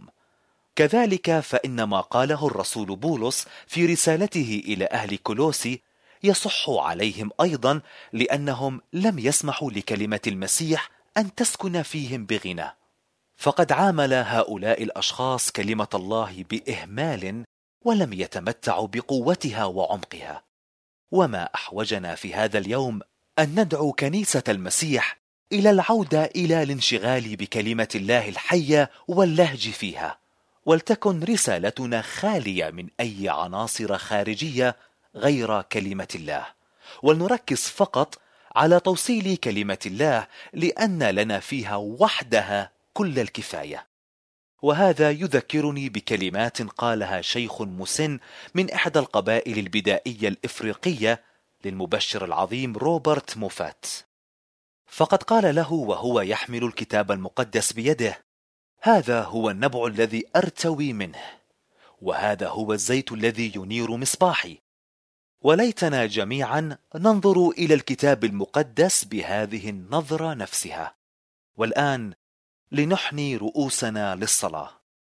S2: كذلك فإن ما قاله الرسول بولس في رسالته إلى أهل كولوسي يصح عليهم أيضا، لأنهم لم يسمحوا لكلمة المسيح أن تسكن فيهم بغنى. فقد عامل هؤلاء الأشخاص كلمة الله بإهمال، ولم يتمتعوا بقوتها وعمقها. وما أحوجنا في هذا اليوم أن ندعو كنيسة المسيح إلى العودة إلى الانشغال بكلمة الله الحية واللهج فيها، ولتكن رسالتنا خالية من أي عناصر خارجية غير كلمة الله، ولنركز فقط على توصيل كلمة الله، لأن لنا فيها وحدها كل الكفاية. وهذا يذكرني بكلمات قالها شيخ مسن من إحدى القبائل البدائية الإفريقية للمبشر العظيم روبرت موفات. فقد قال له وهو يحمل الكتاب المقدس بيده: هذا هو النبع الذي أرتوي منه، وهذا هو الزيت الذي ينير مصباحي. وليتنا جميعا ننظر إلى الكتاب المقدس بهذه النظرة نفسها. والآن لنحني رؤوسنا للصلاة.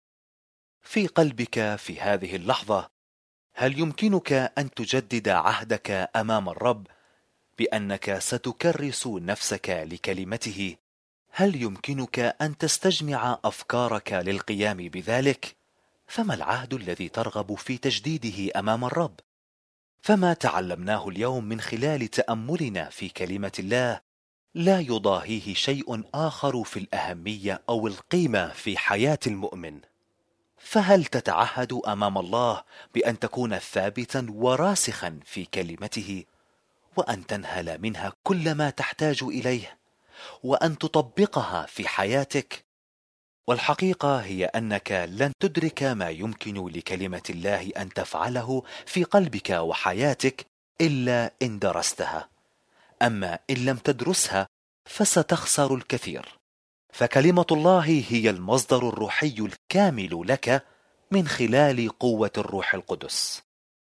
S2: في قلبك في هذه اللحظة، هل يمكنك أن تجدد عهدك أمام الرب بأنك ستكرس نفسك لكلمته؟ هل يمكنك أن تستجمع أفكارك للقيام بذلك؟ فما العهد الذي ترغب في تجديده أمام الرب؟ فما تعلمناه اليوم من خلال تأملنا في كلمة الله لا يضاهيه شيء آخر في الأهمية أو القيمة في حياة المؤمن. فهل تتعهد أمام الله بأن تكون ثابتا وراسخا في كلمته، وأن تنهل منها كل ما تحتاج إليه، وأن تطبقها في حياتك؟ والحقيقة هي أنك لن تدرك ما يمكن لكلمة الله أن تفعله في قلبك وحياتك إلا إن درستها. أما إن لم تدرسها فستخسر الكثير، فكلمة الله هي المصدر الروحي الكامل لك من خلال قوة الروح القدس.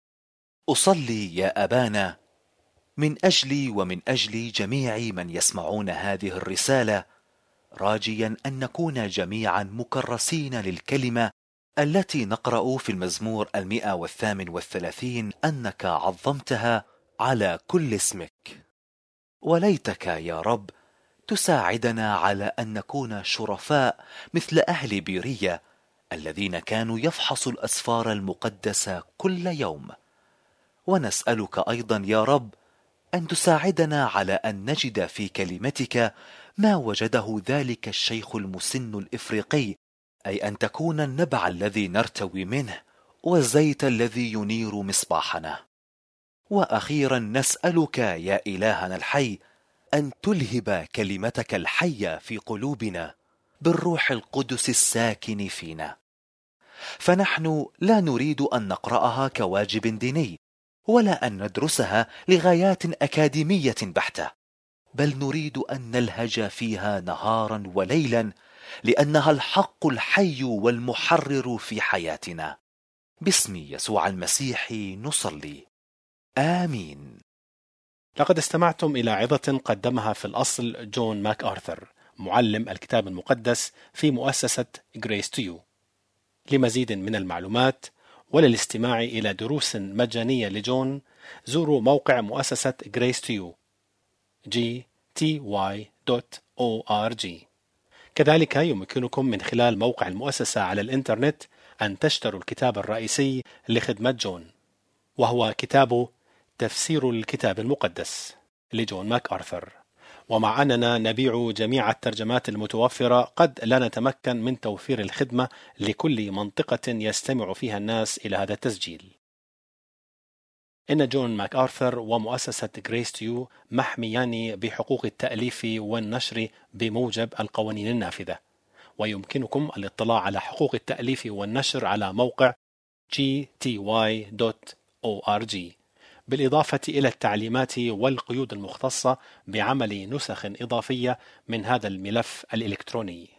S2: أصلي يا أبانا من أجلي ومن أجل جميع من يسمعون هذه الرسالة، راجيا أن نكون جميعا مكرسين للكلمة التي نقرأ في المزمور 138 أنك عظمتها على كل اسمك. وليتك يا رب تساعدنا على أن نكون شرفاء مثل أهل بيرية الذين كانوا يفحصوا الأسفار المقدسة كل يوم. ونسألك أيضا يا رب أن تساعدنا على أن نجد في كلمتك ما وجده ذلك الشيخ المسن الإفريقي، أي أن تكون النبع الذي نرتوي منه والزيت الذي ينير مصباحنا. وأخيرا نسألك يا إلهنا الحي أن تلهب كلمتك الحية في قلوبنا بالروح القدس الساكن فينا. فنحن لا نريد أن نقرأها كواجب ديني، ولا أن ندرسها لغايات أكاديمية بحتة، بل نريد أن نلهج فيها نهارا وليلا، لأنها الحق الحي والمحرر في حياتنا. باسم يسوع المسيح نصلي، آمين.
S1: لقد استمعتم إلى عظة قدمها في الأصل جون ماك آرثر، معلم الكتاب المقدس في مؤسسة Grace to You. لمزيد من المعلومات وللاستماع إلى دروس مجانية لجون، زوروا موقع مؤسسة Grace to You gty.org. كذلك يمكنكم من خلال موقع المؤسسة على الإنترنت أن تشتروا الكتاب الرئيسي لخدمة جون، وهو كتاب تفسير الكتاب المقدس لجون ماك آرثر. ومع أننا نبيع جميع الترجمات المتوفرة، قد لا نتمكن من توفير الخدمة لكل منطقة يستمع فيها الناس إلى هذا التسجيل. إن جون ماك آرثر ومؤسسة Grace to You محميان بحقوق التأليف والنشر بموجب القوانين النافذة، ويمكنكم الاطلاع على حقوق التأليف والنشر على موقع gty.org، بالإضافة إلى التعليمات والقيود المختصة بعمل نسخ إضافية من هذا الملف الإلكتروني.